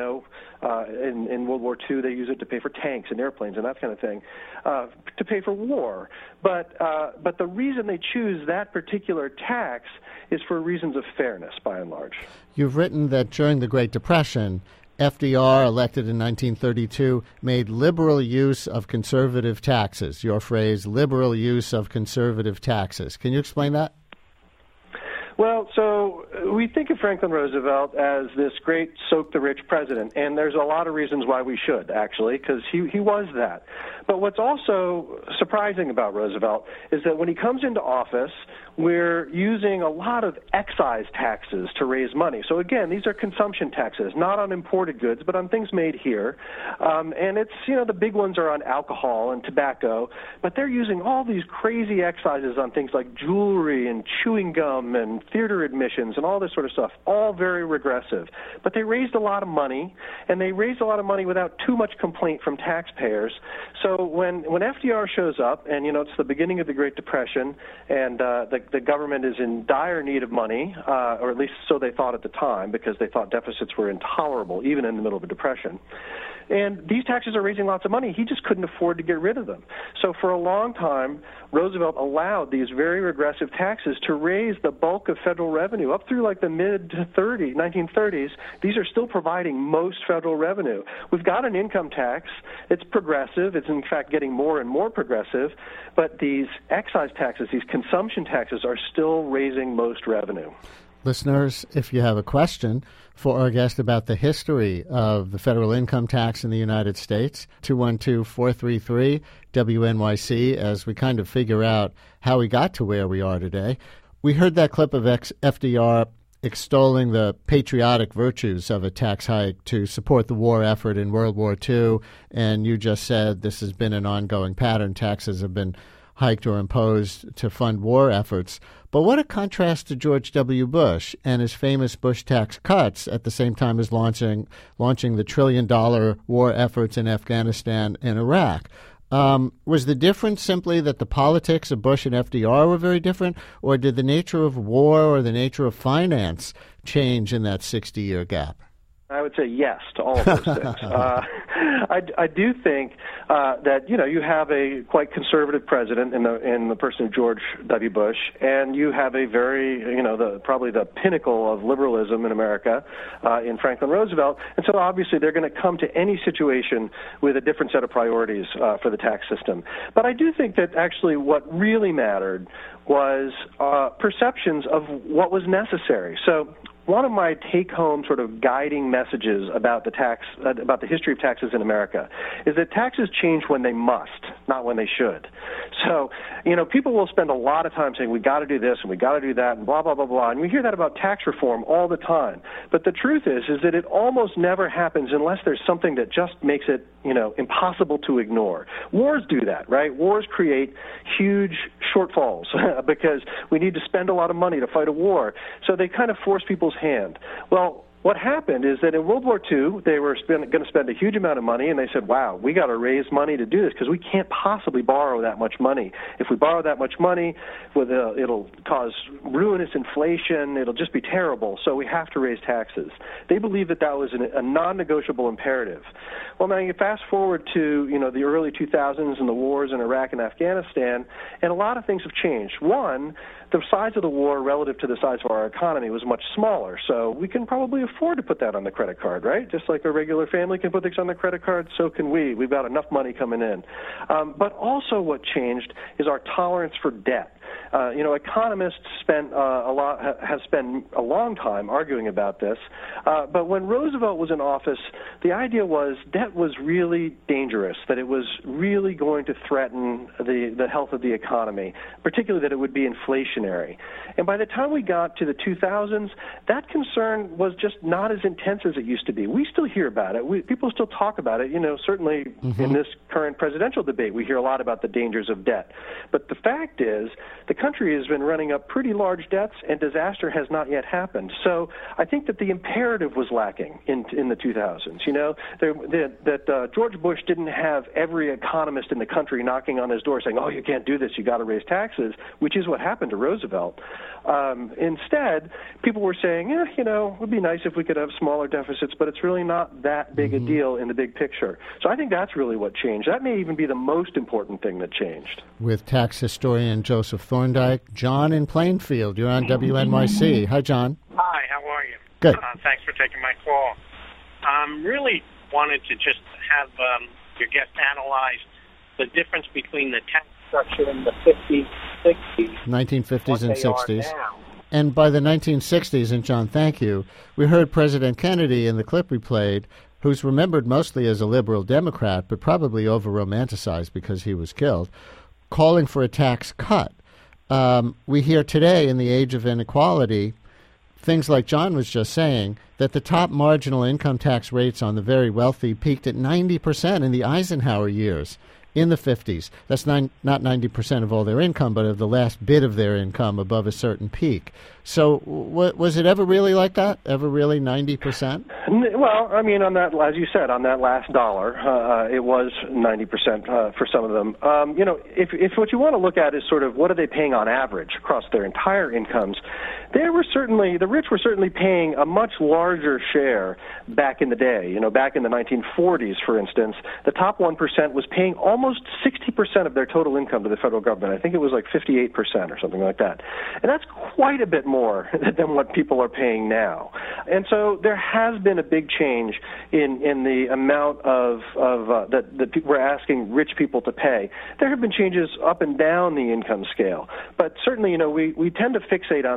[SPEAKER 2] World War II, they use it to pay for tanks and airplanes and that kind of thing, to pay for war. But the reason they choose that particular tax is for reasons of fairness, by and large.
[SPEAKER 1] You've written that during the Great Depression, FDR, elected in 1932, made liberal use of conservative taxes. Your phrase, liberal use of conservative taxes. Can you explain that?
[SPEAKER 2] Well, so we think of Franklin Roosevelt as this great soak-the-rich president, and there's a lot of reasons why we should, actually, because he was that. But what's also surprising about Roosevelt is that when he comes into office, we're using a lot of excise taxes to raise money. So again, these are consumption taxes, not on imported goods, but on things made here. And it's, the big ones are on alcohol and tobacco, but they're using all these crazy excises on things like jewelry and chewing gum and theater admissions and all this sort of stuff, all very regressive. But they raised a lot of money, and they raised a lot of money without too much complaint from taxpayers. So when FDR shows up, and it's the beginning of the Great Depression, and the government is in dire need of money, or at least so they thought at the time, because they thought deficits were intolerable, even in the middle of a depression. And these taxes are raising lots of money. He just couldn't afford to get rid of them. So for a long time, Roosevelt allowed these very regressive taxes to raise the bulk of federal revenue. Up through like the mid-1930s, these are still providing most federal revenue. We've got an income tax. It's progressive. It's, in fact, getting more and more progressive. But these excise taxes, these consumption taxes, are still raising most revenue.
[SPEAKER 1] Listeners, if you have a question for our guest about the history of the federal income tax in the United States, 212-433-WNYC, as we kind of figure out how we got to where we are today. We heard that clip of FDR extolling the patriotic virtues of a tax hike to support the war effort in World War II, and you just said this has been an ongoing pattern. Taxes have been hiked or imposed to fund war efforts. But what a contrast to George W. Bush and his famous Bush tax cuts at the same time as launching the trillion-dollar war efforts in Afghanistan and Iraq. Was the difference simply that the politics of Bush and FDR were very different, or did the nature of war or the nature of finance change in that 60-year gap?
[SPEAKER 2] I would say yes to all of those things. I do think that you have a quite conservative president in the person of George W. Bush, and you have a very probably the pinnacle of liberalism in America in Franklin Roosevelt, and so obviously they're going to come to any situation with a different set of priorities for the tax system. But I do think that actually what really mattered was perceptions of what was necessary. So one of my take-home sort of guiding messages about about the history of taxes in America is that taxes change when they must, not when they should. So, people will spend a lot of time saying we got to do this and we got to do that and blah, blah, blah, blah. And we hear that about tax reform all the time. But the truth is that it almost never happens unless there's something that just makes it, impossible to ignore. Wars do that, right? Wars create huge shortfalls because we need to spend a lot of money to fight a war. So they kind of force people's hand. Well, what happened is that in World War II, they were going to spend a huge amount of money, and they said, wow, we got to raise money to do this because we can't possibly borrow that much money. If we borrow that much money, it'll cause ruinous inflation. It'll just be terrible, so we have to raise taxes. They believed that was a non-negotiable imperative. Well, now you fast forward to, the early 2000s and the wars in Iraq and Afghanistan, and a lot of things have changed. One, the size of the war relative to the size of our economy was much smaller, so we can probably afford to put that on the credit card, right? Just like a regular family can put things on the credit card, so can we. We've got enough money coming in. But also what changed is our tolerance for debt. Economists have spent a long time arguing about this, but when Roosevelt was in office, the idea was debt was really dangerous, that it was really going to threaten the health of the economy, particularly that it would be inflationary. And by the time we got to the 2000s, that concern was just not as intense as it used to be. We still hear about it. People still talk about it. Certainly in this current presidential debate, we hear a lot about the dangers of debt. But the fact is, the country has been running up pretty large debts, and disaster has not yet happened. So I think that the imperative was lacking in the 2000s. George Bush didn't have every economist in the country knocking on his door saying, oh, you can't do this, you got to raise taxes, which is what happened to Roosevelt. Instead, people were saying, it would be nice if we could have smaller deficits, but it's really not that big a deal in the big picture. So I think that's really what changed. That may even be the most important thing that changed.
[SPEAKER 1] With tax historian Joseph Thorndike, John in Plainfield. You're on WNYC. Hi, John.
[SPEAKER 3] Hi, how are you?
[SPEAKER 1] Good.
[SPEAKER 3] Thanks for taking my call. Really wanted to just have your guest analyze the difference between the tax structure in the 50s, 60s,
[SPEAKER 1] 1950s and 60s. And by the 1960s, and John, thank you, we heard President Kennedy in the clip we played, who's remembered mostly as a liberal Democrat, but probably over-romanticized because he was killed, calling for a tax cut. We hear today, in the age of inequality, things like John was just saying, that the top marginal income tax rates on the very wealthy peaked at 90% in the Eisenhower years in the 50s. That's not 90% of all their income, but of the last bit of their income above a certain peak. So was it ever really like that? Ever really 90%?
[SPEAKER 2] Well, I mean, on that, as you said, on that last dollar, it was 90% for some of them. If what you want to look at is sort of what are they paying on average across their entire incomes, the rich were certainly paying a much larger share back in the day. Back in the 1940s, for instance, the top 1% was paying almost 60% of their total income to the federal government. I think it was like 58% or something like that. And that's quite a bit more than what people are paying now. And so there has been a big change in the amount of that we're asking rich people to pay. There have been changes up and down the income scale. But certainly, we tend to fixate on this top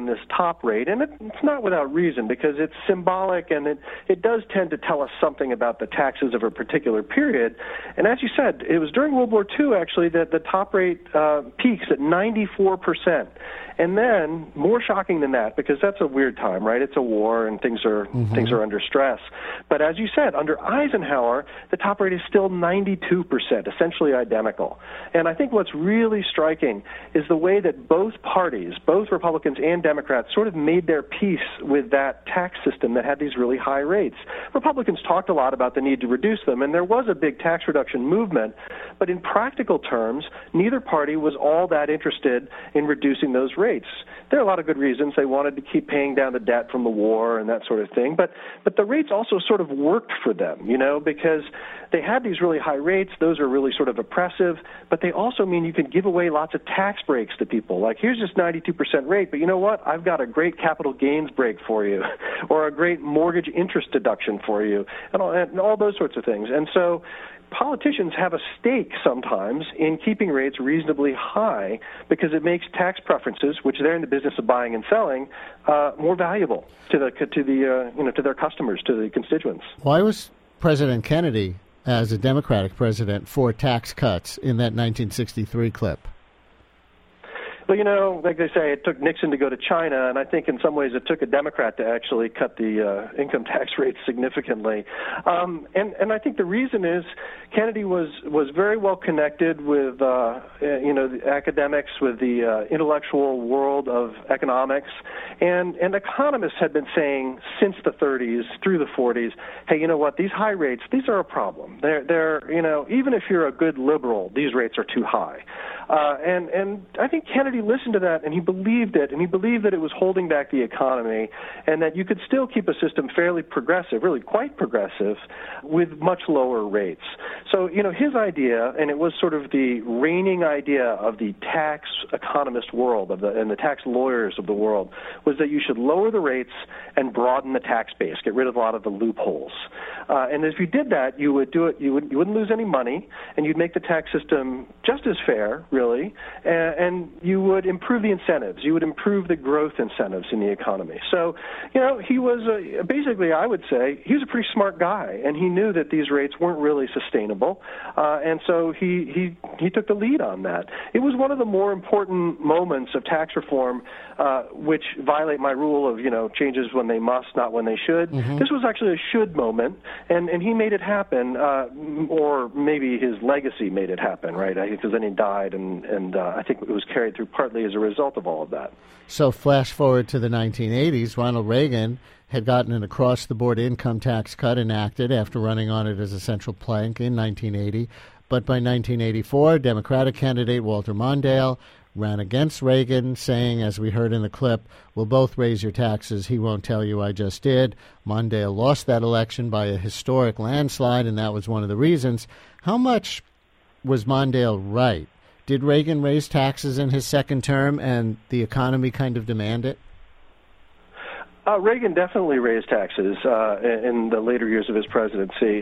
[SPEAKER 2] top rate, and it's not without reason because it's symbolic and it does tend to tell us something about the taxes of a particular period. And as you said, it was during World War II, actually, that the top rate peaks at 94%. And then, more shocking than that, because that's a weird time, right? It's a war and things are under stress. But as you said, under Eisenhower, the top rate is still 92%, essentially identical. And I think what's really striking is the way that both parties, both Republicans and Democrats, sort of made their peace with that tax system that had these really high rates. Republicans talked a lot about the need to reduce them, and there was a big tax reduction movement. But in practical terms, neither party was all that interested in reducing those rates. There are a lot of good reasons. They wanted to keep paying down the debt from the war and that sort of thing. But the rates also sort of worked for them, because they had these really high rates. Those are really sort of oppressive. But they also mean you can give away lots of tax breaks to people. Like, here's this 92% rate, but you know what? I've got a great capital gains break for you or a great mortgage interest deduction for you and all those sorts of things. And so politicians have a stake sometimes in keeping rates reasonably high because it makes tax preferences, which they're in the business of buying and selling, more valuable to their customers, to the constituents.
[SPEAKER 1] Why was President Kennedy, as a Democratic president, for tax cuts in that 1963 clip?
[SPEAKER 2] Well, like they say, it took Nixon to go to China, and I think in some ways it took a Democrat to actually cut the income tax rate significantly. And I think the reason is Kennedy was very well connected with, the academics, with the intellectual world of economics, and economists had been saying since the 30s through the 40s, hey, you know what? These high rates, these are a problem. They're even if you're a good liberal, these rates are too high. And I think Kennedy listened to that, and he believed it, and he believed that it was holding back the economy, and that you could still keep a system fairly progressive, really quite progressive, with much lower rates. So, his idea, and it was sort of the reigning idea of the tax economist world and the tax lawyers of the world, was that you should lower the rates and broaden the tax base, get rid of a lot of the loopholes. And if you did that, you would do it. You wouldn't lose any money, and you'd make the tax system just as fair, really, and you would improve the incentives. You would improve the growth incentives in the economy. So, he was basically, I would say, he was a pretty smart guy, and he knew that these rates weren't really sustainable, and so he took the lead on that. It was one of the more important moments of tax reform, which violate my rule of, changes when they must, not when they should. Mm-hmm. This was actually a should moment, and he made it happen, or maybe his legacy made it happen, right? Because then he died, and I think it was carried through partly as a result of all of that.
[SPEAKER 1] So flash forward to the 1980s, Ronald Reagan had gotten an across-the-board income tax cut enacted after running on it as a central plank in 1980. But by 1984, Democratic candidate Walter Mondale ran against Reagan, saying, as we heard in the clip, "We'll both raise your taxes. He won't tell you I just did." Mondale lost that election by a historic landslide, and that was one of the reasons. How much was Mondale right? Did Reagan raise taxes in his second term, and the economy kind of demand it?
[SPEAKER 2] Reagan definitely raised taxes in the later years of his presidency.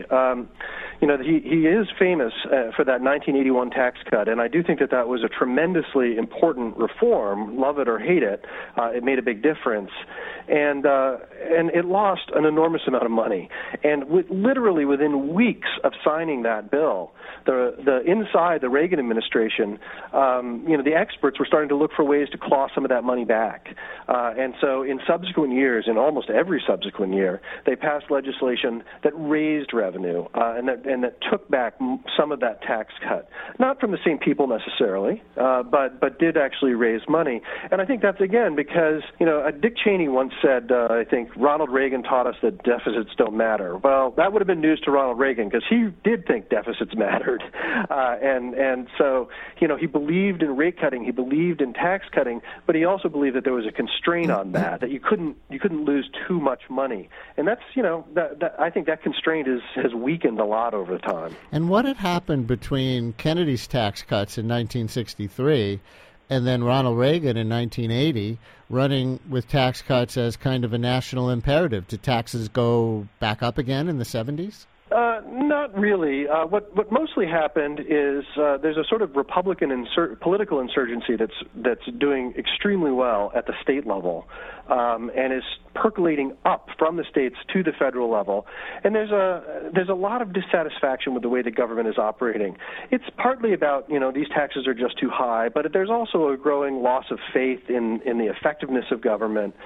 [SPEAKER 2] He is famous for that 1981 tax cut, and I do think that was a tremendously important reform. Love it or hate it, it made a big difference, and it lost an enormous amount of money. And literally within weeks of signing that bill, the inside the Reagan administration, the experts were starting to look for ways to claw some of that money back, and so in subsequent years. In almost every subsequent year, they passed legislation that raised revenue and that took back some of that tax cut. Not from the same people necessarily, but did actually raise money. And I think that's, again, because, Dick Cheney once said, I think, Ronald Reagan taught us that deficits don't matter. Well, that would have been news to Ronald Reagan because he did think deficits mattered. And so, he believed in rate cutting, he believed in tax cutting, but he also believed that there was a constraint on that you couldn't lose too much money. And that's, I think that constraint has weakened a lot over time.
[SPEAKER 1] And what had happened between Kennedy's tax cuts in 1963 and then Ronald Reagan in 1980 running with tax cuts as kind of a national imperative? Did taxes go back up again in the 70s?
[SPEAKER 2] Not really. What mostly happened is there's a sort of Republican political insurgency that's doing extremely well at the state level, and is percolating up from the states to the federal level. And there's a lot of dissatisfaction with the way the government is operating. It's partly about, these taxes are just too high, but there's also a growing loss of faith in the effectiveness of government.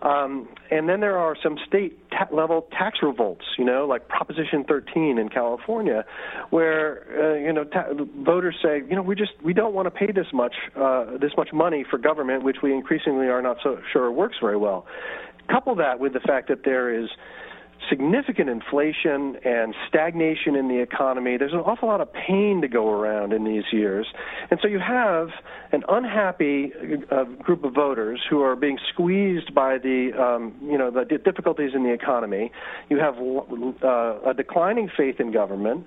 [SPEAKER 2] And then there are some state level tax revolts, like Proposition 13 in California, where voters say, we don't want to pay this much money for government, which we increasingly are not so sure works very well. Couple that with the fact that there is significant inflation and stagnation in the economy. There's an awful lot of pain to go around in these years. And so you have an unhappy group of voters who are being squeezed by the difficulties in the economy. You have a declining faith in government,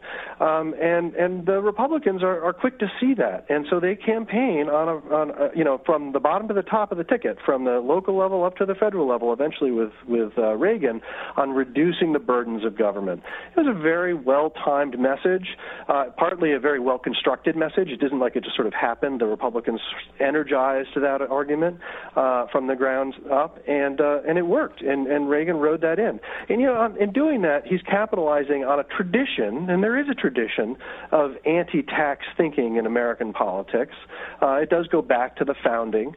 [SPEAKER 2] and the Republicans are quick to see that. And so they campaign on from the bottom to the top of the ticket, from the local level up to the federal level, eventually with Reagan, on reducing the burdens of government. It was a very well-timed message, partly a very well-constructed message. It isn't like it just sort of happened. The Republicans energized to that argument from the ground up, and it worked, and Reagan rode that in. And, in doing that, he's capitalizing on a tradition, and there is a tradition of anti-tax thinking in American politics. It does go back to the founding.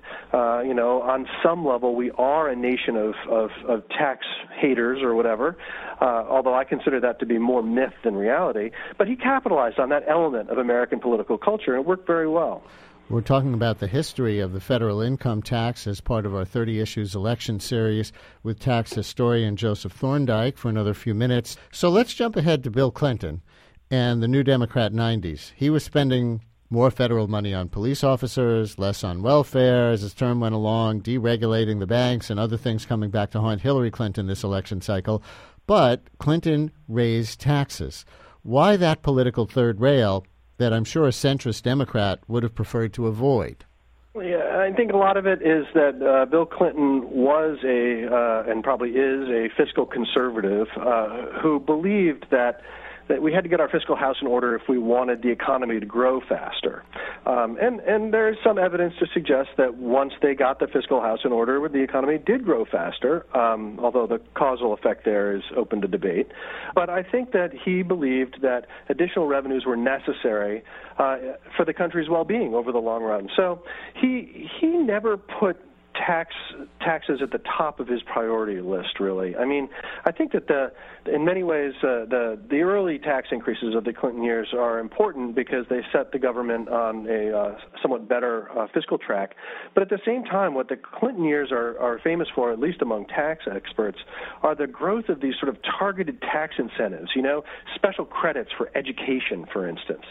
[SPEAKER 2] On some level, we are a nation of tax haters or whatever, although I consider that to be more myth than reality. But he capitalized on that element of American political culture, and it worked very well.
[SPEAKER 1] We're talking about the history of the federal income tax as part of our 30 Issues election series with tax historian Joseph Thorndike for another few minutes. So let's jump ahead to Bill Clinton and the New Democrat 90s. He was spending more federal money on police officers, less on welfare as his term went along, deregulating the banks and other things coming back to haunt Hillary Clinton this election cycle. But Clinton raised taxes. Why that political third rail that I'm sure a centrist Democrat would have preferred to avoid?
[SPEAKER 2] Yeah, I think a lot of it is that Bill Clinton was and probably is a fiscal conservative who believed that we had to get our fiscal house in order if we wanted the economy to grow faster. And there's some evidence to suggest that once they got the fiscal house in order, the economy did grow faster, although the causal effect there is open to debate. But I think that he believed that additional revenues were necessary for the country's well-being over the long run. So he never put taxes at the top of his priority list, really. I mean, I think that in many ways, the early tax increases of the Clinton years are important because they set the government on a somewhat better fiscal track. But at the same time, what the Clinton years are famous for, at least among tax experts, are the growth of these sort of targeted tax incentives, special credits for education, for instance.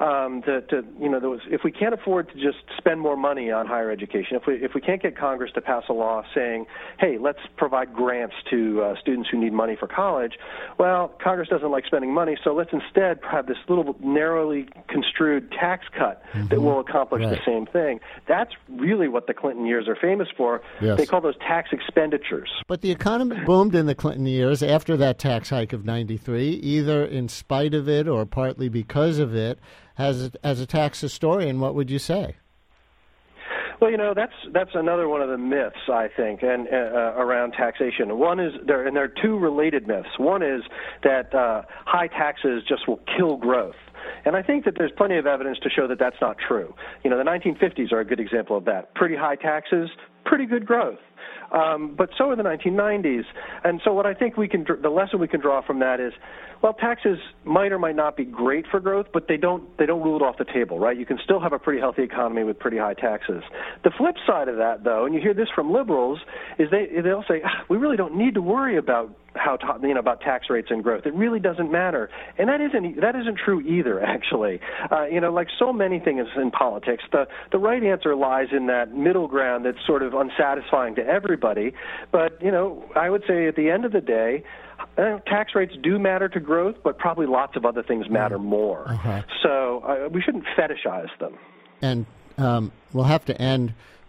[SPEAKER 2] If we can't afford to just spend more money on higher education, if we can't get Congress to pass a law saying, hey, let's provide grants to students who need money for college, well, Congress doesn't like spending money, so let's instead have this little narrowly construed tax cut that will accomplish the same thing. That's really what the Clinton years are famous for. Yes. They call those tax expenditures.
[SPEAKER 1] But the economy boomed in the Clinton years after that tax hike of 93, either in spite of it or partly because of it. As a tax historian, what would you say?
[SPEAKER 2] Well, that's another one of the myths, I think, and around taxation. One is there are two related myths. One is that high taxes just will kill growth. And I think that there's plenty of evidence to show that that's not true. The 1950s are a good example of that. Pretty high taxes, pretty good growth. But so are the 1990s. And so what I think the lesson we can draw from that is, well, taxes might or might not be great for growth, but they don't rule it off the table, right? You can still have a pretty healthy economy with pretty high taxes. The flip side of that, though, and you hear this from liberals, is they'll say, we really don't need to worry about about tax rates and growth. It really doesn't matter. And that isn't true either, actually. Like so many things in politics, the right answer lies in that middle ground that's sort of unsatisfying to everybody. But, I would say at the end of the day, tax rates do matter to growth, but probably lots of other things matter more. So we shouldn't fetishize them.
[SPEAKER 1] And we'll have to end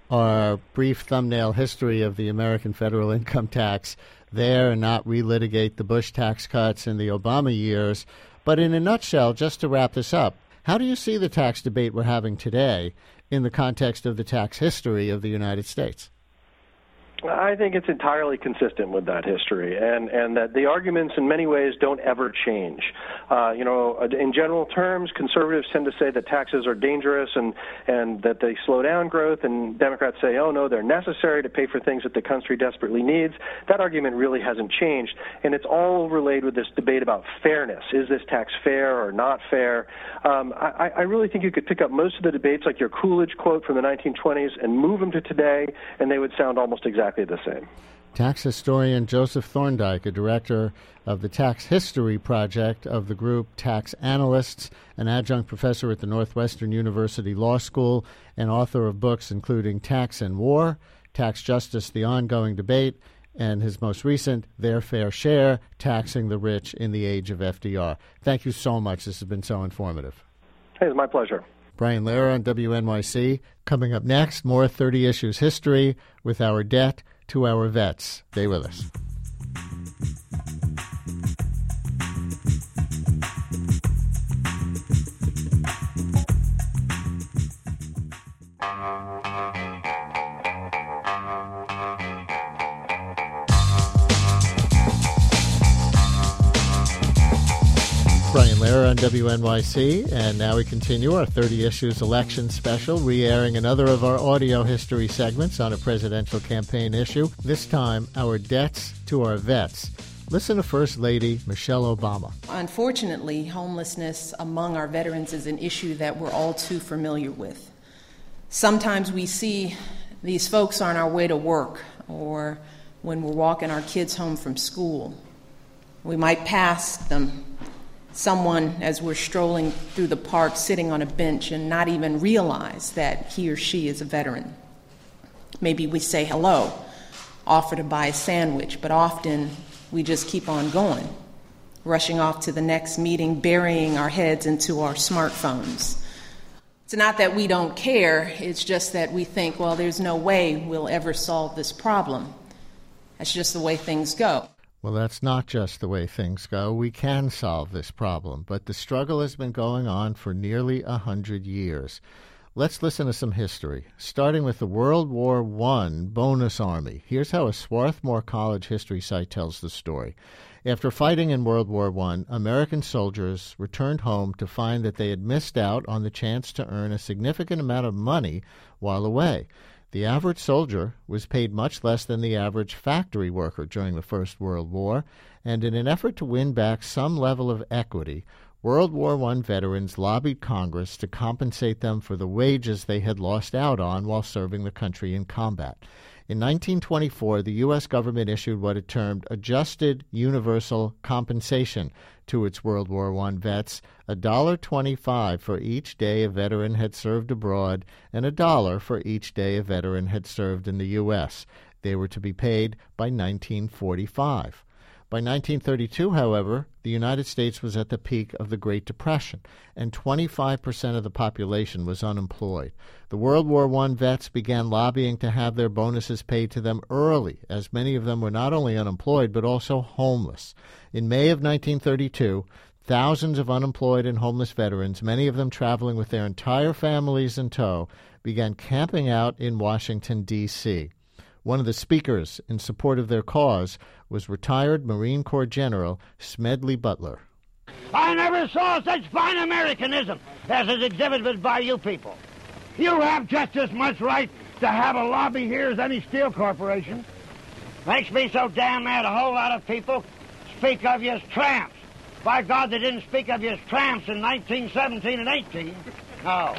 [SPEAKER 1] our brief thumbnail history of the American federal income tax there and not relitigate the Bush tax cuts in the Obama years. But in a nutshell, just to wrap this up, how do you see the tax debate we're having today in the context of the tax history of the United States?
[SPEAKER 2] I think it's entirely consistent with that history, and that the arguments in many ways don't ever change. In general terms, conservatives tend to say that taxes are dangerous and that they slow down growth, and Democrats say, oh, no, they're necessary to pay for things that the country desperately needs. That argument really hasn't changed, and it's all related with this debate about fairness. Is this tax fair or not fair? I really think you could pick up most of the debates, like your Coolidge quote from the 1920s, and move them to today, and they would sound almost exactly the same.
[SPEAKER 1] Tax historian Joseph Thorndike, a director of the Tax History Project of the group Tax Analysts, an adjunct professor at the Northwestern University Law School, and author of books including Tax and War, Tax Justice, The Ongoing Debate, and his most recent, Their Fair Share, Taxing the Rich in the Age of FDR. Thank you so much. This has been so informative.
[SPEAKER 2] Hey, it's my pleasure.
[SPEAKER 1] Brian Lehrer on WNYC. Coming up next, more 30 Issues history with our debt to our vets. Stay with us. Brian Lehrer on WNYC, and now we continue our 30 Issues election special, re-airing another of our audio history segments on a presidential campaign issue, this time our debts to our vets. Listen to First Lady Michelle Obama.
[SPEAKER 4] Unfortunately, homelessness among our veterans is an issue that we're all too familiar with. Sometimes we see these folks on our way to work or when we're walking our kids home from school. We might pass them. Someone, as we're strolling through the park, sitting on a bench and not even realize that he or she is a veteran. Maybe we say hello, offer to buy a sandwich, but often we just keep on going, rushing off to the next meeting, burying our heads into our smartphones. It's not that we don't care, it's just that we think, well, there's no way we'll ever solve this problem. That's just the way things go.
[SPEAKER 1] Well, that's not just the way things go. We can solve this problem, but the struggle has been going on for nearly 100 years. Let's listen to some history, starting with the World War I bonus army. Here's how a Swarthmore College history site tells the story. After fighting in World War I, American soldiers returned home to find that they had missed out on the chance to earn a significant amount of money while away. The average soldier was paid much less than the average factory worker during the First World War, and in an effort to win back some level of equity, World War I veterans lobbied Congress to compensate them for the wages they had lost out on while serving the country in combat. In 1924, the U.S. government issued what it termed Adjusted Universal Compensation to its World War I vets, $1.25 for each day a veteran had served abroad and $1 for each day a veteran had served in the U.S. They were to be paid by 1945. By 1932, however, the United States was at the peak of the Great Depression, and 25% of the population was unemployed. The World War I vets began lobbying to have their bonuses paid to them early, as many of them were not only unemployed but also homeless. In May of 1932, thousands of unemployed and homeless veterans, many of them traveling with their entire families in tow, began camping out in Washington, D.C. One of the speakers in support of their cause was retired Marine Corps General Smedley Butler.
[SPEAKER 5] I never saw such fine Americanism as is exhibited by you people. You have just as much right to have a lobby here as any steel corporation. Makes me so damn mad a whole lot of people speak of you as tramps. By God, they didn't speak of you as tramps in 1917 and 18. No.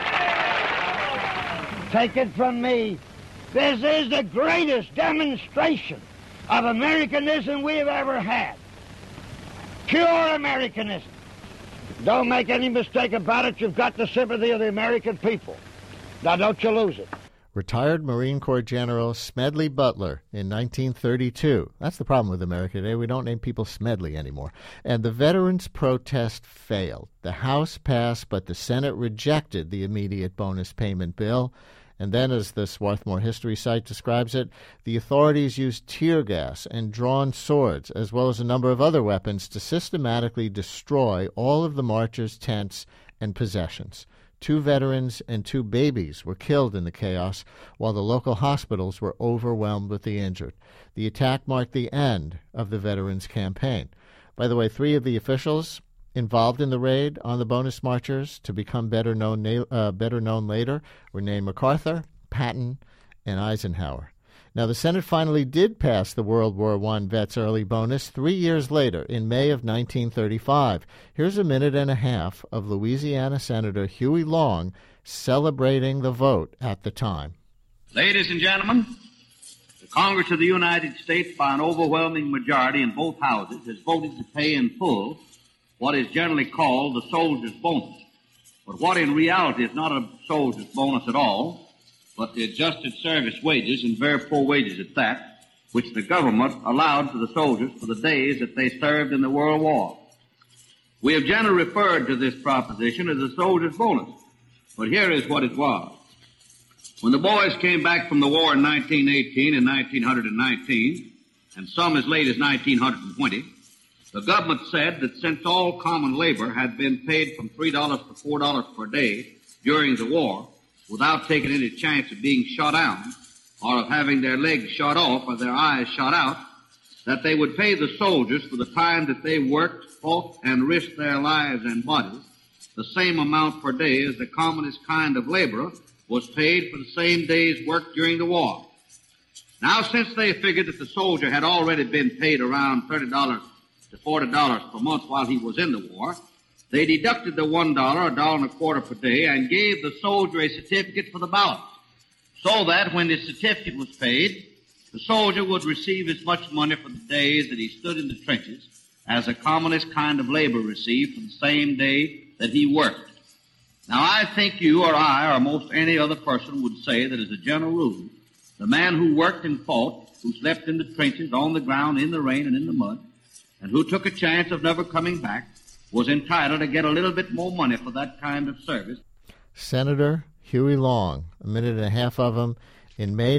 [SPEAKER 5] Take it from me. This is the greatest demonstration of Americanism we've ever had. Pure Americanism. Don't make any mistake about it. You've got the sympathy of the American people. Now, don't you lose it.
[SPEAKER 1] Retired Marine Corps General Smedley Butler in 1932. That's the problem with America today. We don't name people Smedley anymore. And the veterans' protest failed. The House passed, but the Senate rejected the immediate bonus payment bill. And then, as the Swarthmore History site describes it, the authorities used tear gas and drawn swords, as well as a number of other weapons, to systematically destroy all of the marchers' tents and possessions. 2 veterans and 2 babies were killed in the chaos, while the local hospitals were overwhelmed with the injured. The attack marked the end of the Veterans Campaign. By the way, 3 of the officials involved in the raid on the bonus marchers, to become better known later, were named MacArthur, Patton, and Eisenhower. Now, the Senate finally did pass the World War I Vets Early Bonus 3 years later, in May of 1935. Here's a minute and a half of Louisiana Senator Huey Long celebrating the vote at the time.
[SPEAKER 6] Ladies and gentlemen, the Congress of the United States, by an overwhelming majority in both houses, has voted to pay in full what is generally called the soldier's bonus, but what in reality is not a soldier's bonus at all, but the adjusted service wages, and very poor wages at that, which the government allowed to the soldiers for the days that they served in the World War. We have generally referred to this proposition as a soldier's bonus, but here is what it was. When the boys came back from the war in 1918 and 1919, and some as late as 1920, the government said that since all common labor had been paid from $3 to $4 per day during the war, without taking any chance of being shot down, or of having their legs shot off or their eyes shot out, that they would pay the soldiers for the time that they worked, fought, and risked their lives and bodies the same amount per day as the commonest kind of laborer was paid for the same day's work during the war. Now, since they figured that the soldier had already been paid around $30 to $40 per month while he was in the war, they deducted the $1, $1.25 per day, and gave the soldier a certificate for the balance, so that when the certificate was paid, the soldier would receive as much money for the days that he stood in the trenches as the commonest kind of labor received for the same day that he worked. Now, I think you or I or most any other person would say that as a general rule, the man who worked and fought, who slept in the trenches, on the ground, in the rain and in the mud, and who took a chance of never coming back, was entitled to get a little bit more money for that kind of service.
[SPEAKER 1] Senator Huey Long, a minute and a half of him, in May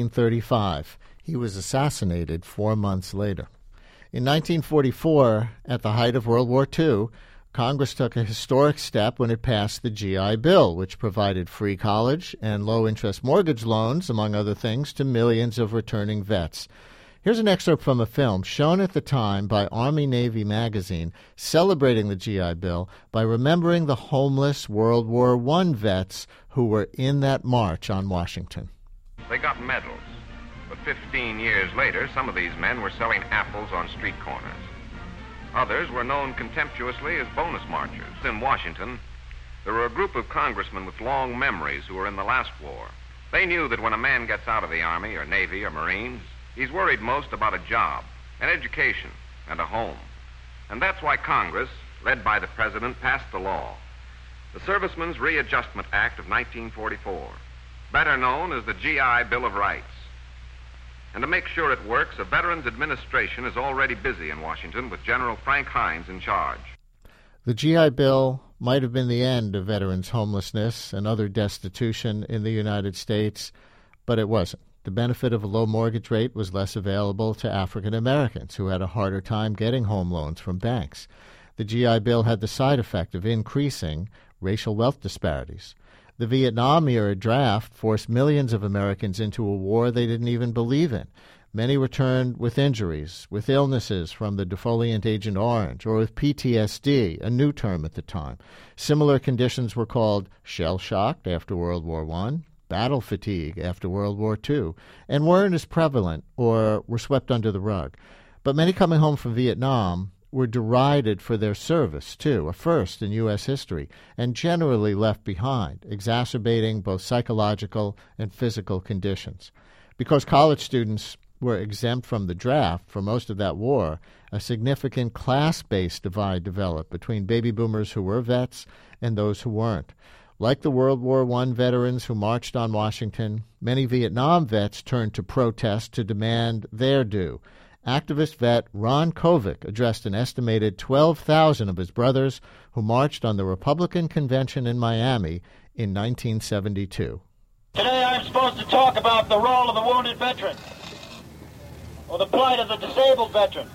[SPEAKER 1] 1935. He was assassinated 4 months later. In 1944, at the height of World War II, Congress took a historic step when it passed the GI Bill, which provided free college and low-interest mortgage loans, among other things, to millions of returning vets. Here's an excerpt from a film shown at the time by Army-Navy magazine celebrating the GI Bill by remembering the homeless World War I vets who were in that march on Washington.
[SPEAKER 7] They got medals, but 15 years later, some of these men were selling apples on street corners. Others were known contemptuously as bonus marchers. In Washington, there were a group of congressmen with long memories who were in the last war. They knew that when a man gets out of the Army or Navy or Marines, he's worried most about a job, an education, and a home. And that's why Congress, led by the President, passed the law, the Servicemen's Readjustment Act of 1944, better known as the GI Bill of Rights. And to make sure it works, a Veterans Administration is already busy in Washington with General Frank Hines in charge.
[SPEAKER 1] The GI Bill might have been the end of veterans' homelessness and other destitution in the United States, but it wasn't. The benefit of a low mortgage rate was less available to African Americans who had a harder time getting home loans from banks. The GI Bill had the side effect of increasing racial wealth disparities. The Vietnam-era draft forced millions of Americans into a war they didn't even believe in. Many returned with injuries, with illnesses from the defoliant Agent Orange, or with PTSD, a new term at the time. Similar conditions were called shell-shocked after World War I, battle fatigue after World War II, and weren't as prevalent or were swept under the rug. But many coming home from Vietnam were derided for their service, too, a first in U.S. history, and generally left behind, exacerbating both psychological and physical conditions. Because college students were exempt from the draft for most of that war, a significant class-based divide developed between baby boomers who were vets and those who weren't. Like the World War I veterans who marched on Washington, many Vietnam vets turned to protest to demand their due. Activist vet Ron Kovic addressed an estimated 12,000 of his brothers who marched on the Republican convention in Miami in 1972.
[SPEAKER 8] Today I'm supposed to talk about the role of the wounded veteran, or the plight of the disabled veteran.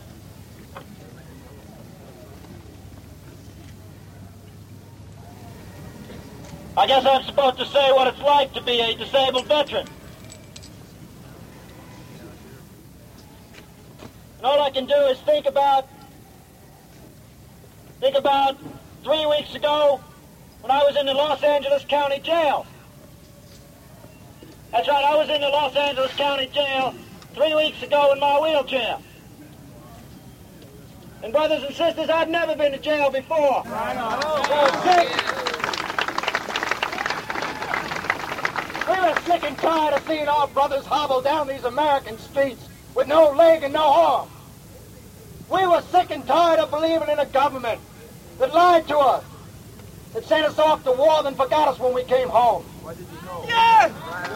[SPEAKER 8] I guess I'm supposed to say what it's like to be a disabled veteran. And all I can do is think about 3 weeks ago when I was in the Los Angeles County Jail. That's right, I was in the Los Angeles County Jail 3 weeks ago in my wheelchair. And brothers and sisters, I've never been to jail before. We were sick and tired of seeing our brothers hobble down these American streets with no leg and no arm. We were sick and tired of believing in a government that lied to us, that sent us off to war, then forgot us when we came home. Yes!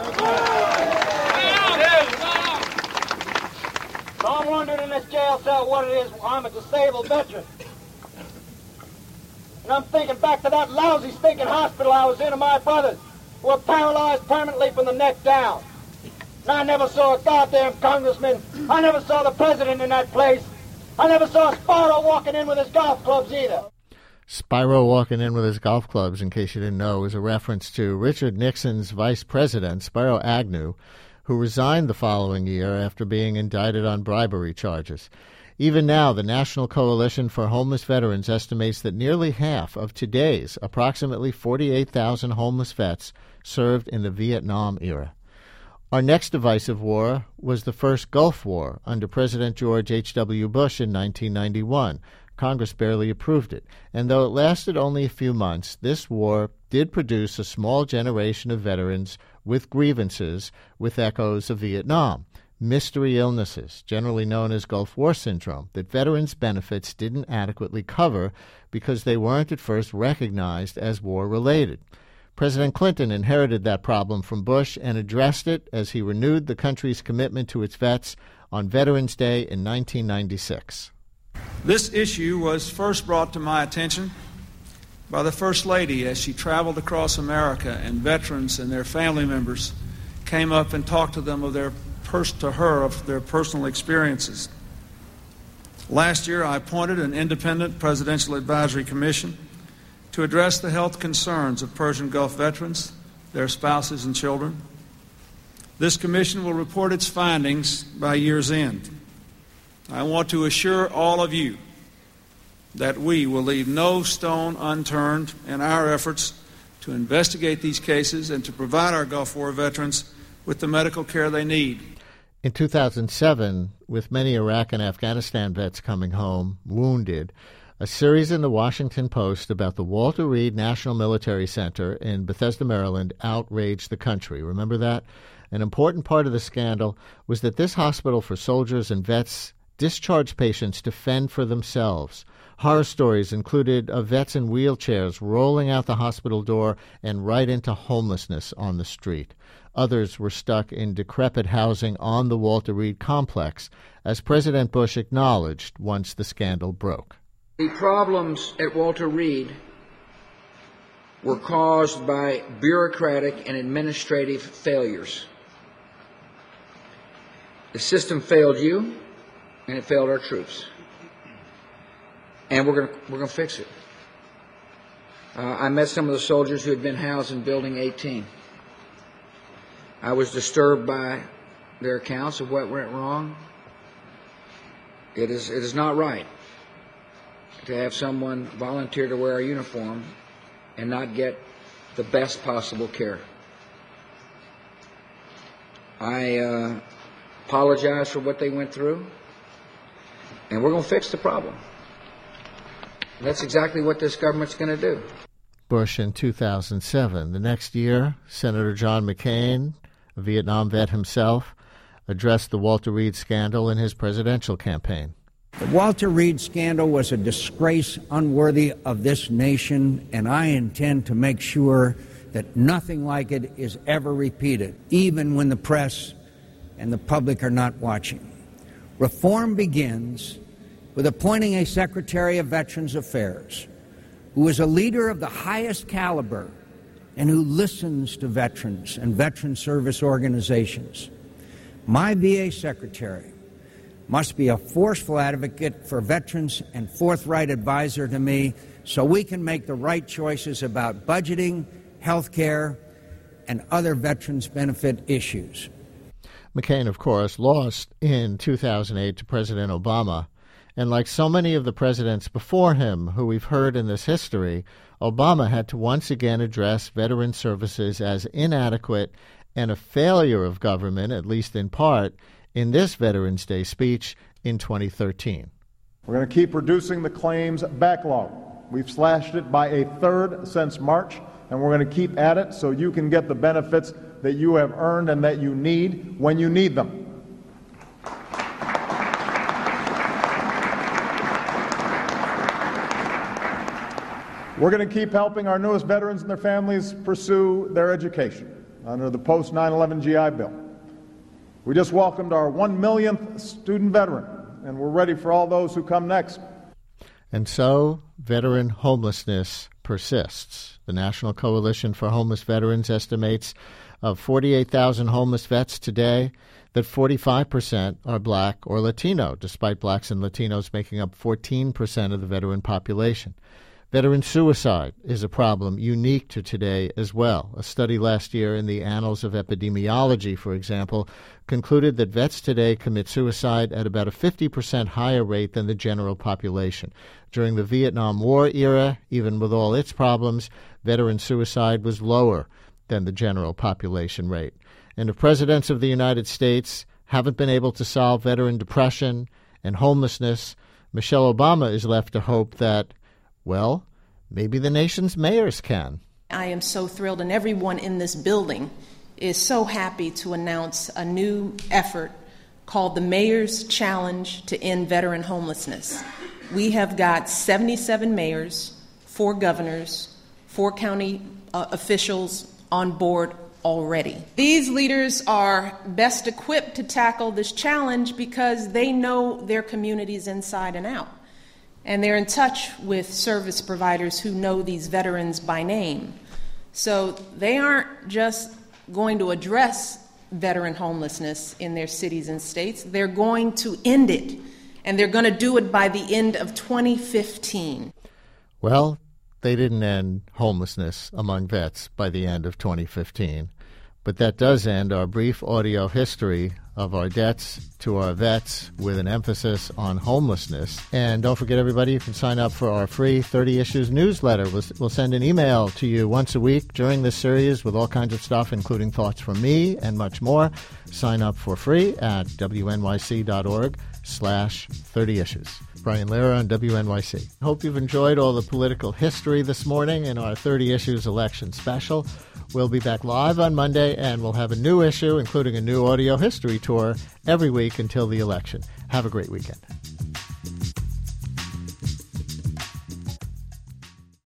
[SPEAKER 8] So I'm wondering in this jail cell what it is. I'm a disabled veteran. And I'm thinking back to that lousy, stinking hospital I was in of my brothers who were paralyzed permanently from the neck down. And I never saw a goddamn congressman. I never saw the president in that place. I never saw Spyro walking in with his golf clubs either.
[SPEAKER 1] Spyro walking in with his golf clubs, in case you didn't know, is a reference to Richard Nixon's vice president, Spyro Agnew, who resigned the following year after being indicted on bribery charges. Even now, the National Coalition for Homeless Veterans estimates that nearly half of today's approximately 48,000 homeless vets served in the Vietnam era. Our next divisive war was the first Gulf War under President George H.W. Bush in 1991. Congress barely approved it, and though it lasted only a few months, this war did produce a small generation of veterans with grievances with echoes of Vietnam, mystery illnesses, generally known as Gulf War syndrome, that veterans' benefits didn't adequately cover because they weren't at first recognized as war-related. President Clinton inherited that problem from Bush and addressed it as he renewed the country's commitment to its vets on Veterans Day in 1996.
[SPEAKER 13] This issue was first brought to my attention by the First Lady as she traveled across America, and veterans and their family members came up and talked to them of their personal experiences. Last year, I appointed an independent Presidential Advisory Commission to address the health concerns of Persian Gulf veterans, their spouses, and children. This commission will report its findings by year's end. I want to assure all of you that we will leave no stone unturned in our efforts to investigate these cases and to provide our Gulf War veterans with the medical care they need.
[SPEAKER 1] In 2007, with many Iraq and Afghanistan vets coming home wounded, a series in the Washington Post about the Walter Reed National Military Center in Bethesda, Maryland, outraged the country. Remember that? An important part of the scandal was that this hospital for soldiers and vets discharged patients to fend for themselves. Horror stories included of vets in wheelchairs rolling out the hospital door and right into homelessness on the street. Others were stuck in decrepit housing on the Walter Reed complex, as President Bush acknowledged once the scandal broke.
[SPEAKER 18] The problems at Walter Reed were caused by bureaucratic and administrative failures. The system failed you, and it failed our troops. And we're going to fix it. I met some of the soldiers who had been housed in Building 18. I was disturbed by their accounts of what went wrong. It is not right to have someone volunteer to wear a uniform and not get the best possible care. I apologize for what they went through, and we're going to fix the problem. That's exactly what this government's going to do.
[SPEAKER 1] Bush in 2007. The next year, Senator John McCain, a Vietnam vet himself, addressed the Walter Reed scandal in his presidential campaign.
[SPEAKER 10] The Walter Reed scandal was a disgrace unworthy of this nation, and I intend to make sure that nothing like it is ever repeated, even when the press and the public are not watching. Reform begins with appointing a Secretary of Veterans Affairs who is a leader of the highest caliber and who listens to veterans and veteran service organizations. My VA secretary must be a forceful advocate for veterans and forthright advisor to me so we can make the right choices about budgeting, health care, and other veterans benefit issues.
[SPEAKER 1] McCain, of course, lost in 2008 to President Obama. And like so many of the presidents before him who we've heard in this history, Obama had to once again address veteran services as inadequate and a failure of government, at least in part, in this Veterans Day speech in 2013.
[SPEAKER 9] We're going to keep reducing the claims backlog. We've slashed it by a third since March, and we're going to keep at it so you can get the benefits that you have earned and that you need when you need them. We're going to keep helping our newest veterans and their families pursue their education under the post 9/11 GI Bill. We just welcomed our 1 millionth student veteran, and we're ready for all those who come next.
[SPEAKER 1] And so, veteran homelessness persists. The National Coalition for Homeless Veterans estimates of 48,000 homeless vets today that 45% are black or Latino, despite blacks and Latinos making up 14% of the veteran population. Veteran suicide is a problem unique to today as well. A study last year in the Annals of Epidemiology, for example, concluded that vets today commit suicide at about a 50% higher rate than the general population. During the Vietnam War era, even with all its problems, veteran suicide was lower than the general population rate. And if presidents of the United States haven't been able to solve veteran depression and homelessness, Michelle Obama is left to hope that, well, maybe the nation's mayors can.
[SPEAKER 4] I am so thrilled, and everyone in this building is so happy to announce a new effort called the Mayor's Challenge to End Veteran Homelessness. We have got 77 mayors, 4 governors, 4 county officials on board already. These leaders are best equipped to tackle this challenge because they know their communities inside and out. And they're in touch with service providers who know these veterans by name. So they aren't just going to address veteran homelessness in their cities and states. They're going to end it. And they're going to do it by the end of 2015.
[SPEAKER 1] Well, they didn't end homelessness among vets by the end of 2015. But that does end our brief audio history of our debts to our vets with an emphasis on homelessness. And don't forget, everybody, you can sign up for our free 30 Issues newsletter. We'll send an email to you once a week during this series with all kinds of stuff, including thoughts from me and much more. Sign up for free at wnyc.org/30issues. Brian Lehrer on WNYC. Hope you've enjoyed all the political history this morning in our 30 Issues election special. We'll be back live on Monday, and we'll have a new issue, including a new audio history tour, every week until the election. Have a great weekend.